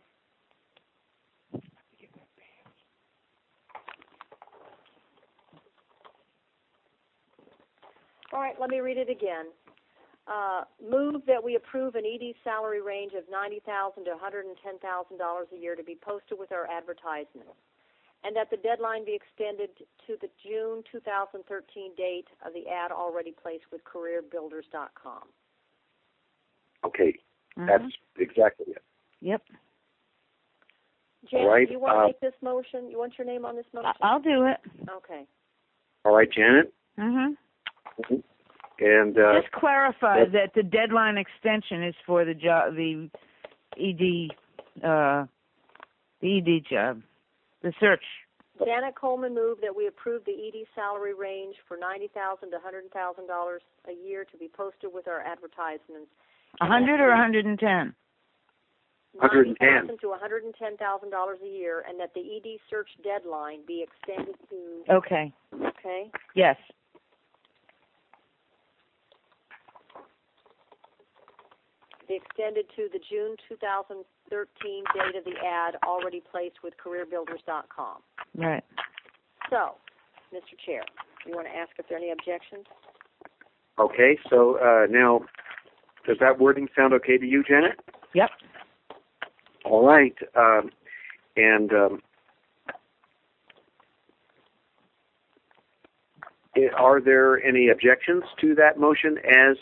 All right, let me read it again. Move that we approve an ED salary range of $90,000 to $110,000 a year to be posted with our advertisements, and that the deadline be extended to the June 2013 date of the ad already placed with CareerBuilders.com. Okay, that's exactly it. Yep. Janet, right, do you want to make this motion? You want your name on this motion? I'll do it. Okay. All right, Janet? Mm-hmm. Mm-hmm. And just clarify that the deadline extension is for the job, the ED job, the search. Janet Coleman moved that we approve the ED salary range for $90,000 to $100,000 a year to be posted with our advertisements. 100 or 110? $90,000 to $110,000 a year, and that the ED search deadline be extended to. Okay. Okay. Yes. Be extended to the June 2013 date of the ad already placed with CareerBuilders.com. Right. So, Mr. Chair, you want to ask if there are any objections? Okay, so now, does that wording sound okay to you, Janet? Yep. All right. Are there any objections to that motion as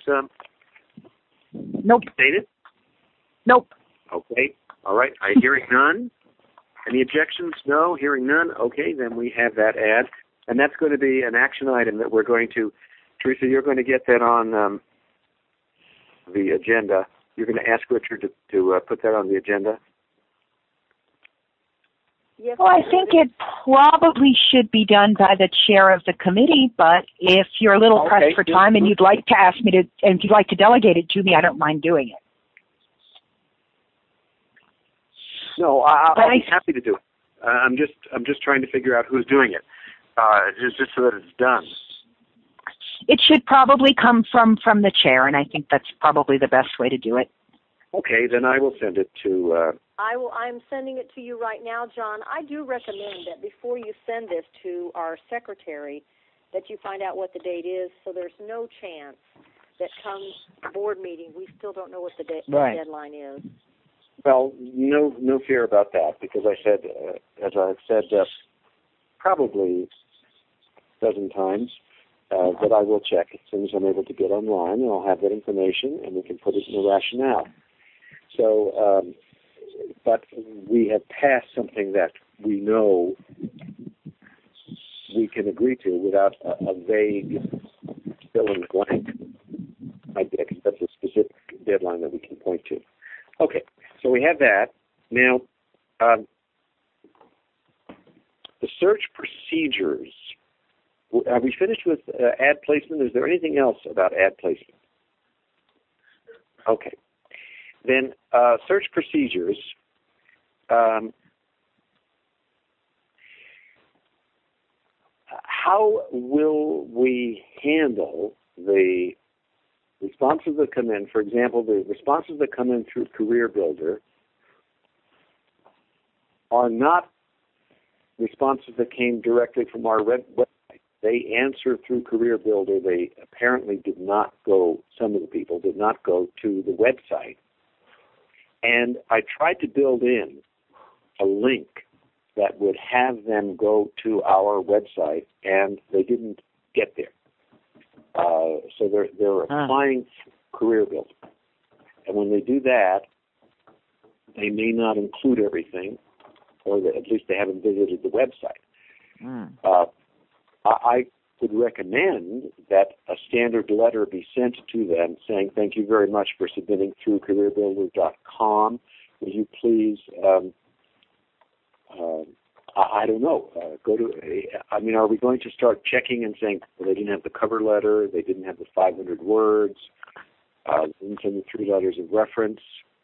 Nope. stated? Nope. Okay. All right. Hearing none. Any objections? No. Hearing none. Okay, then we have that ad. And that's going to be an action item that we're going to, Teresa, you're going to get that on the agenda. You're going to ask Richard to put that on the agenda? Yes. Well, I think it probably should be done by the chair of the committee, but if you're a little pressed for time and you'd like to ask me to, and if you'd like to delegate it to me, I don't mind doing it. No, I'll be happy to do it. I'm just trying to figure out who's doing it, just so that it's done. It should probably come from the chair, and I think that's probably the best way to do it. Okay, then I will send it to. I'm sending it to you right now, John. I do recommend that before you send this to our secretary, that you find out what the date is, so there's no chance that comes board meeting we still don't know what the deadline is. Well, no fear about that, because I said, as I've said, probably a dozen times, that I will check as soon as I'm able to get online, and I'll have that information, and we can put it in the rationale. So, but we have passed something that we know we can agree to without a vague fill in the blank idea, because that's a specific deadline that we can point to. Okay, so we have that. Now, the search procedures. Have we finished with ad placement? Is there anything else about ad placement? Okay. Then search procedures. How will we handle the responses that come in? For example, the responses that come in through Career Builder are not responses that came directly from our website. They answer through Career Builder. They apparently did not go, some of the people did not go to the website And I tried to build in a link that would have them go to our website, and they didn't get there. So they're applying Career Builder. And when they do that, they may not include everything, or at least they haven't visited the website. I would recommend that a standard letter be sent to them saying, thank you very much for submitting through careerbuilder.com. Will you please, I don't know, are we going to start checking and saying, well, they didn't have the cover letter, they didn't have the 500 words, they didn't send the 3 letters of reference?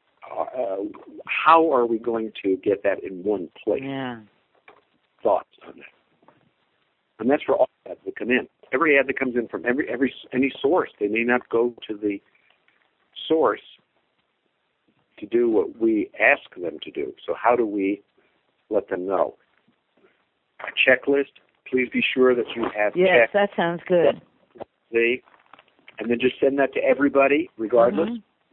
How are we going to get that in one place? Yeah. Thoughts on that? And that's for all ads that come in. Every ad that comes in from any source, they may not go to the source to do what we ask them to do. So how do we let them know? A checklist. Please be sure that you have Yes, that sounds good. And then just send that to everybody, regardless.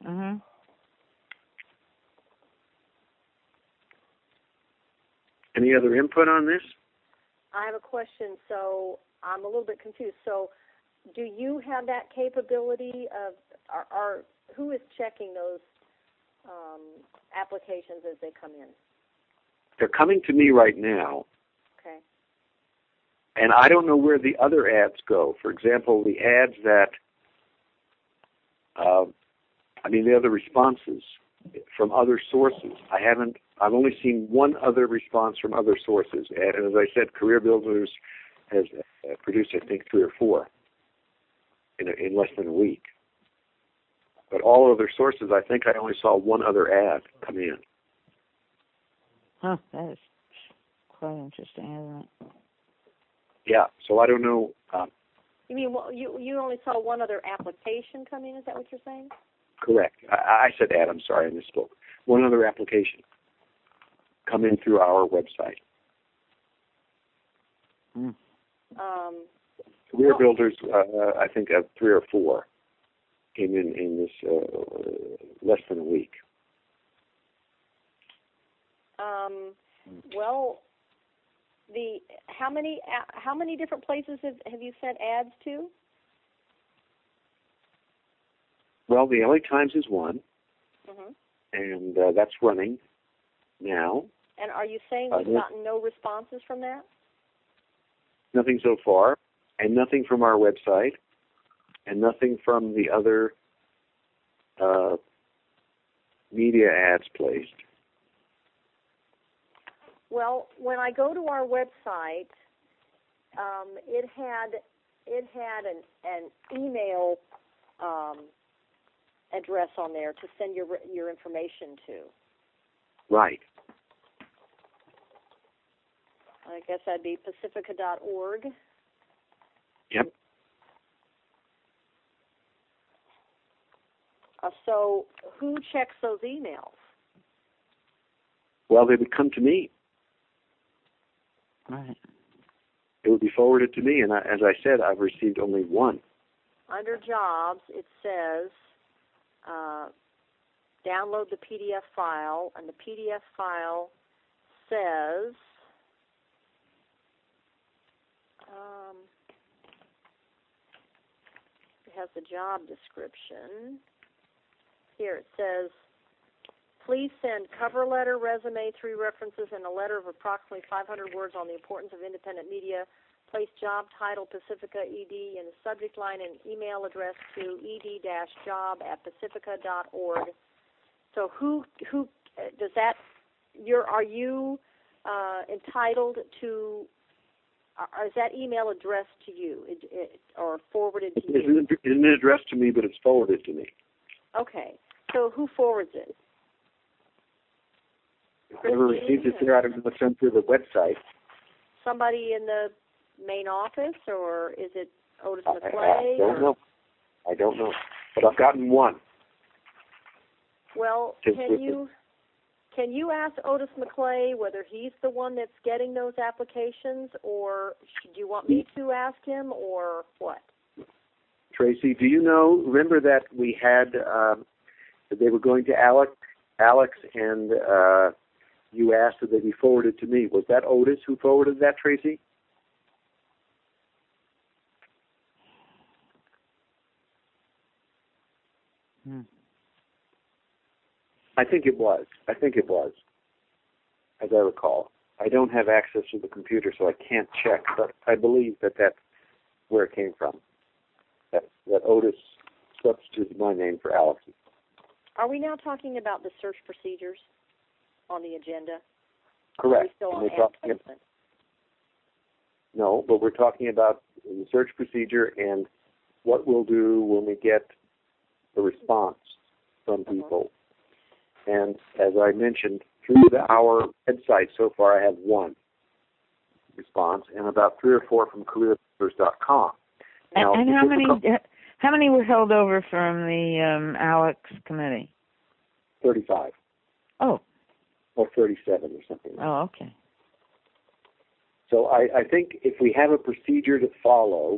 Any other input on this? I have a question, so I'm a little bit confused. So do you have that capability of, who is checking those applications as they come in? They're coming to me right now. Okay. And I don't know where the other ads go. For example, the ads that, the other responses from other sources. I've only seen one other response from other sources. And as I said, Career Builders has produced, I think, 3 or 4 in less than a week. But all other sources, I think I only saw one other ad come in. Huh, that is quite interesting, isn't it? Yeah, so I don't know. You mean you only saw one other application come in? Is that what you're saying? Correct. I said ad, I'm sorry, I misspoke. One other application come in through our website. Career Builders, I think 3 or 4 came in this less than a week. Well, how many different places have you sent ads to? Well, the LA Times is one, and that's running now. And are you saying you've gotten no responses from that? Nothing so far, and nothing from our website, and nothing from the other media ads placed. Well, when I go to our website, it had an email address on there to send your information to. Right. I guess that'd be pacifica.org. Yep. So who checks those emails? Well, they would come to me. Right. It would be forwarded to me, and as I said, I've received only one. Under Jobs, it says download the PDF file, and the PDF file says it has the job description. Here it says, please send cover letter, resume, 3 references, and a letter of approximately 500 words on the importance of independent media. Place job title Pacifica ED in the subject line and email address to ed-job@pacifica.org. So who does that? Are you entitled to? Is that email addressed to you or forwarded to you? It isn't addressed to me, but it's forwarded to me. Okay. So who forwards it? Whoever receives it there, I don't know what's sent through the website. Somebody in the main office, or is it Otis McClay? I don't know. But I've gotten one. Well, can you ask Otis McClay whether he's the one that's getting those applications, or do you want me to ask him, or what? Tracy, do you remember that we had, that they were going to ALEC Alex and you asked that they be forwarded to me. Was that Otis who forwarded that, Tracy? I think it was, as I recall. I don't have access to the computer, so I can't check, but I believe that that's where it came from, that Otis substituted my name for Alex's. Are we now talking about the search procedures on the agenda? Correct. Are we still on ad placement? No, but we're talking about the search procedure and what we'll do when we get the response from people. And as I mentioned, through our website so far, I have one response and about 3 or 4 from careerbuilders.com. Now, and how many were held over from the Alex committee? 35. Oh. Or 37 or something. Oh, okay. So I think if we have a procedure to follow,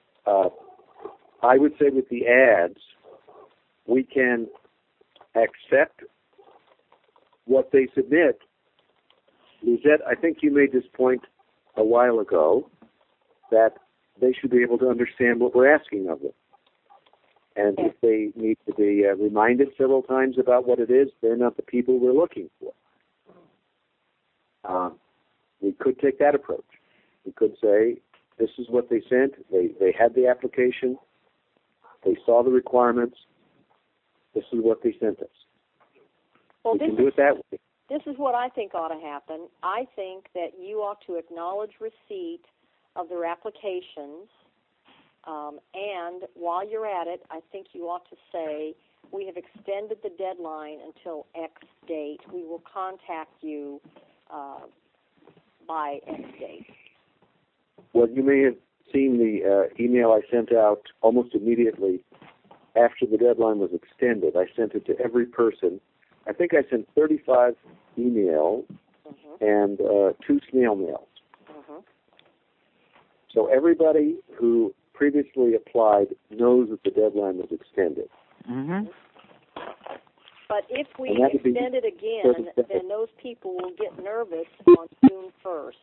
I would say with the ads, we can accept what they submit. Lizette, I think you made this point a while ago, that they should be able to understand what we're asking of them. And if they need to be reminded several times about what it is, they're not the people we're looking for. We could take that approach. We could say, this is what they sent. They had the application. They saw the requirements. This is what they sent us. Well, we can do it that way. This is what I think ought to happen. I think that you ought to acknowledge receipt of their applications, and while you're at it, I think you ought to say, we have extended the deadline until X date. We will contact you by X date. Well, you may have seen the email I sent out almost immediately after the deadline was extended. I sent it to every person. I think I sent 35 emails and 2 snail mails. So everybody who previously applied knows that the deadline was extended. But if we extend it again, then those people will get nervous on June 1st.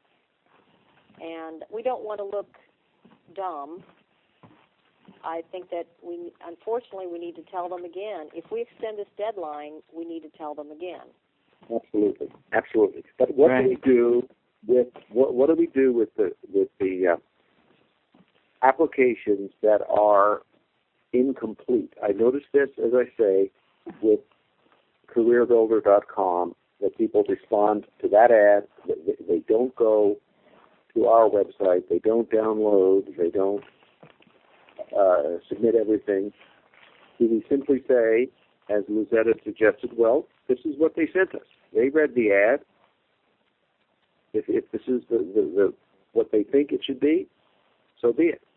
And we don't want to look dumb. I think that unfortunately, we need to tell them again. If we extend this deadline, we need to tell them again. Absolutely. But what do we do with what do we do with the applications that are incomplete? I noticed this, as I say, with careerbuilder.com, that people respond to that ad. They don't go to our website. They don't download. They don't submit everything. Do we simply say, as Lizetta suggested, well, this is what they sent us. They read the ad. If this is the what they think it should be, so be it.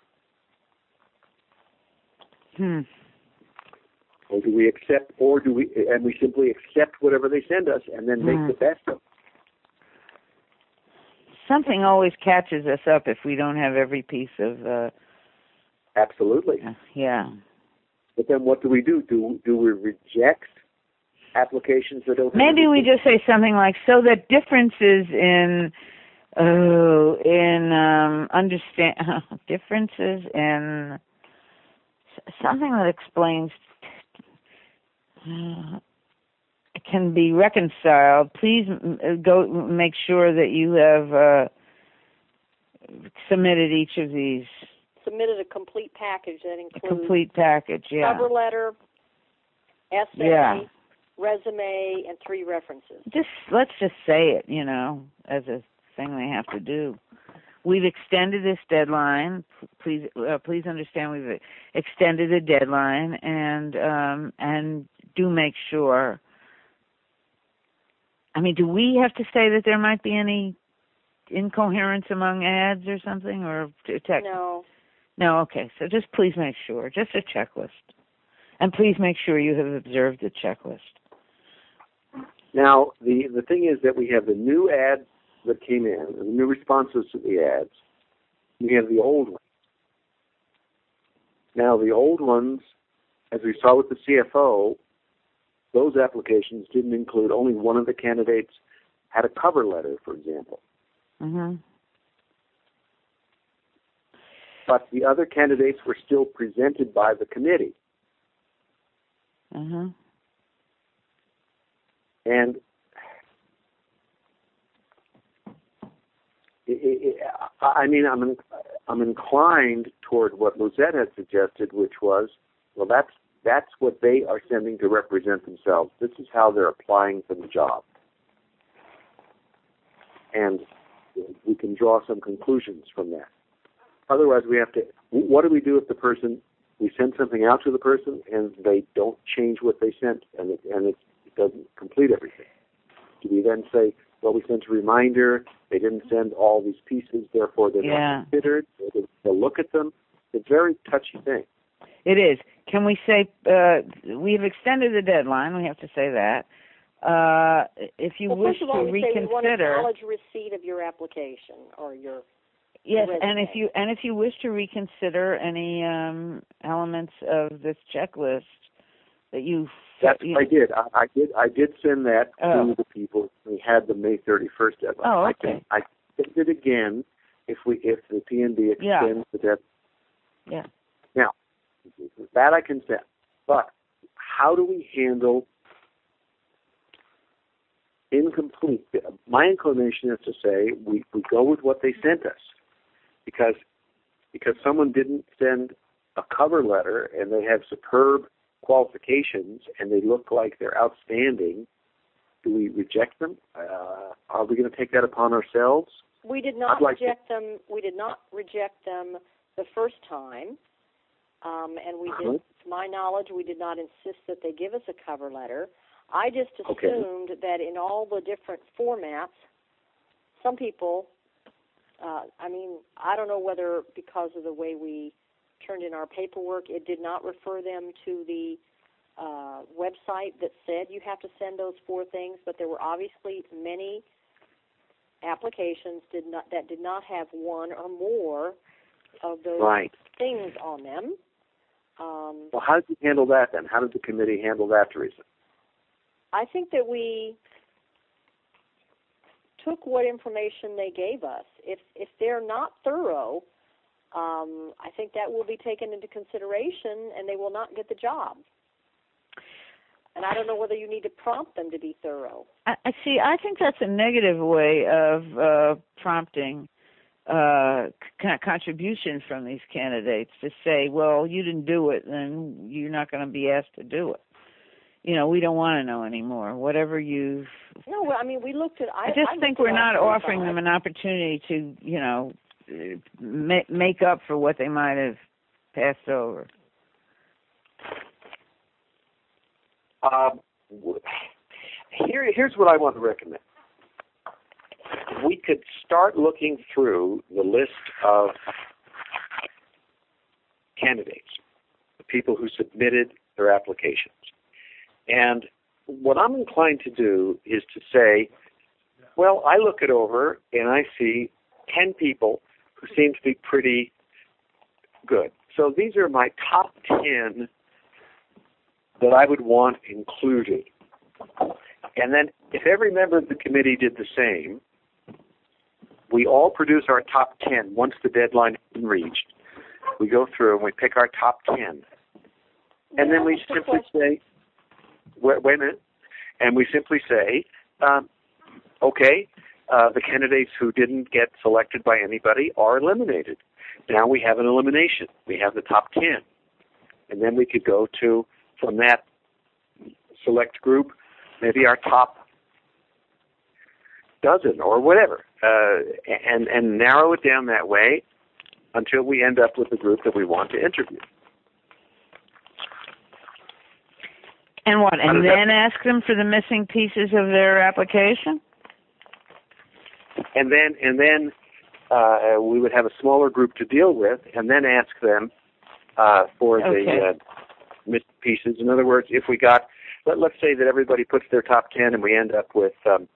Or do we accept, and we simply accept whatever they send us and then make the best of it? Something always catches us up if we don't have every piece of... Absolutely. Yeah. But then what do we do? Do we reject applications that don't... Maybe we just say something like, so that differences differences in something that explains can be reconciled. Please go make sure that you have submitted each of these. Submitted a complete package that includes... A complete package, yeah. Cover letter, essay, resume, and 3 references. Let's just say it, as a thing they have to do. We've extended this deadline. Please understand we've extended the deadline, and do make sure. I mean, do we have to say that there might be any incoherence among ads or something, or text? No. No, okay. So just please make sure. Just a checklist. And please make sure you have observed the checklist. Now, the thing is that we have the new ads that came in, the new responses to the ads. We have the old ones. Now, the old ones, as we saw with the CFO, those applications didn't include, only one of the candidates had a cover letter, for example. Mm-hmm. But the other candidates were still presented by the committee. Mm-hmm. And I'm inclined toward what Lizette had suggested, which was, well, that's what they are sending to represent themselves. This is how they're applying for the job. And we can draw some conclusions from that. Otherwise, we have to, what do we do if we send something out to the person and they don't change what they sent and it doesn't complete everything? Do we then say, well, we sent a reminder, they didn't send all these pieces, therefore they're not considered, they'll look at them? It's a very touchy thing. It is. Can we say, we've extended the deadline, we have to say that. If you wish first of all, to we reconsider, say we want to acknowledge receipt of your application or your resume. and if you wish to reconsider any elements of this checklist that you That's what I did. I did send that to the people. We had the May 31st deadline. Oh, okay. I send it again if the PNB extends the deadline. Yeah. Now, that I can send. But how do we handle incomplete? My inclination is to say we go with what they sent us, because someone didn't send a cover letter and they have superb qualifications and they look like they're outstanding. Do we reject them? Are we going to take that upon ourselves? We did not reject them. We did not reject them the first time, and we did. To my knowledge, we did not insist that they give us a cover letter. I just assumed that in all the different formats, some people, I don't know whether because of the way we turned in our paperwork, it did not refer them to the website that said you have to send those 4 things, but there were obviously many applications that did not have one or more of those things on them. Well, how did you handle that then? How did the committee handle that, Teresa? I think that we took what information they gave us. If they're not thorough, I think that will be taken into consideration, and they will not get the job. And I don't know whether you need to prompt them to be thorough. I think that's a negative way of prompting contributions from these candidates, to say, well, you didn't do it, then you're not going to be asked to do it. We don't want to know anymore. Whatever you've... No, we looked at... I think we're not offering them an opportunity to, make up for what they might have passed over. Here's what I want to recommend. We could start looking through the list of candidates, the people who submitted their applications. And what I'm inclined to do is to say, well, I look it over and I see 10 people who seem to be pretty good. So these are my top 10 that I would want included. And then if every member of the committee did the same, we all produce our top 10 once the deadline has been reached. We go through and we pick our top 10. And then we simply say, wait a minute, and we simply say, the candidates who didn't get selected by anybody are eliminated. Now we have an elimination. We have the top 10. And then we could go to, from that select group, maybe our top dozen or whatever, and narrow it down that way until we end up with the group that we want to interview. And what? And then ask them for the missing pieces of their application? And then we would have a smaller group to deal with, and then ask them for the missing pieces. In other words, if we got, let's say that everybody puts their top 10, and we end up with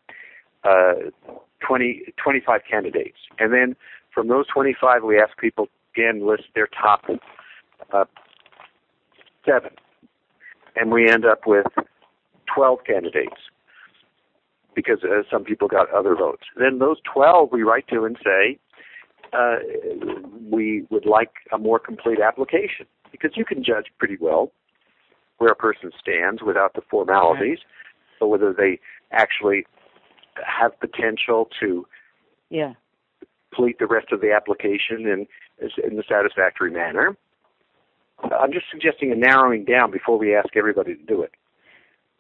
25 candidates, and then from those 25, we ask people again list their top 7. And we end up with 12 candidates because some people got other votes. Then those 12 we write to and say, we would like a more complete application, because you can judge pretty well where a person stands without the formalities, or whether they actually have potential to complete the rest of the application in a satisfactory manner. I'm just suggesting a narrowing down before we ask everybody to do it.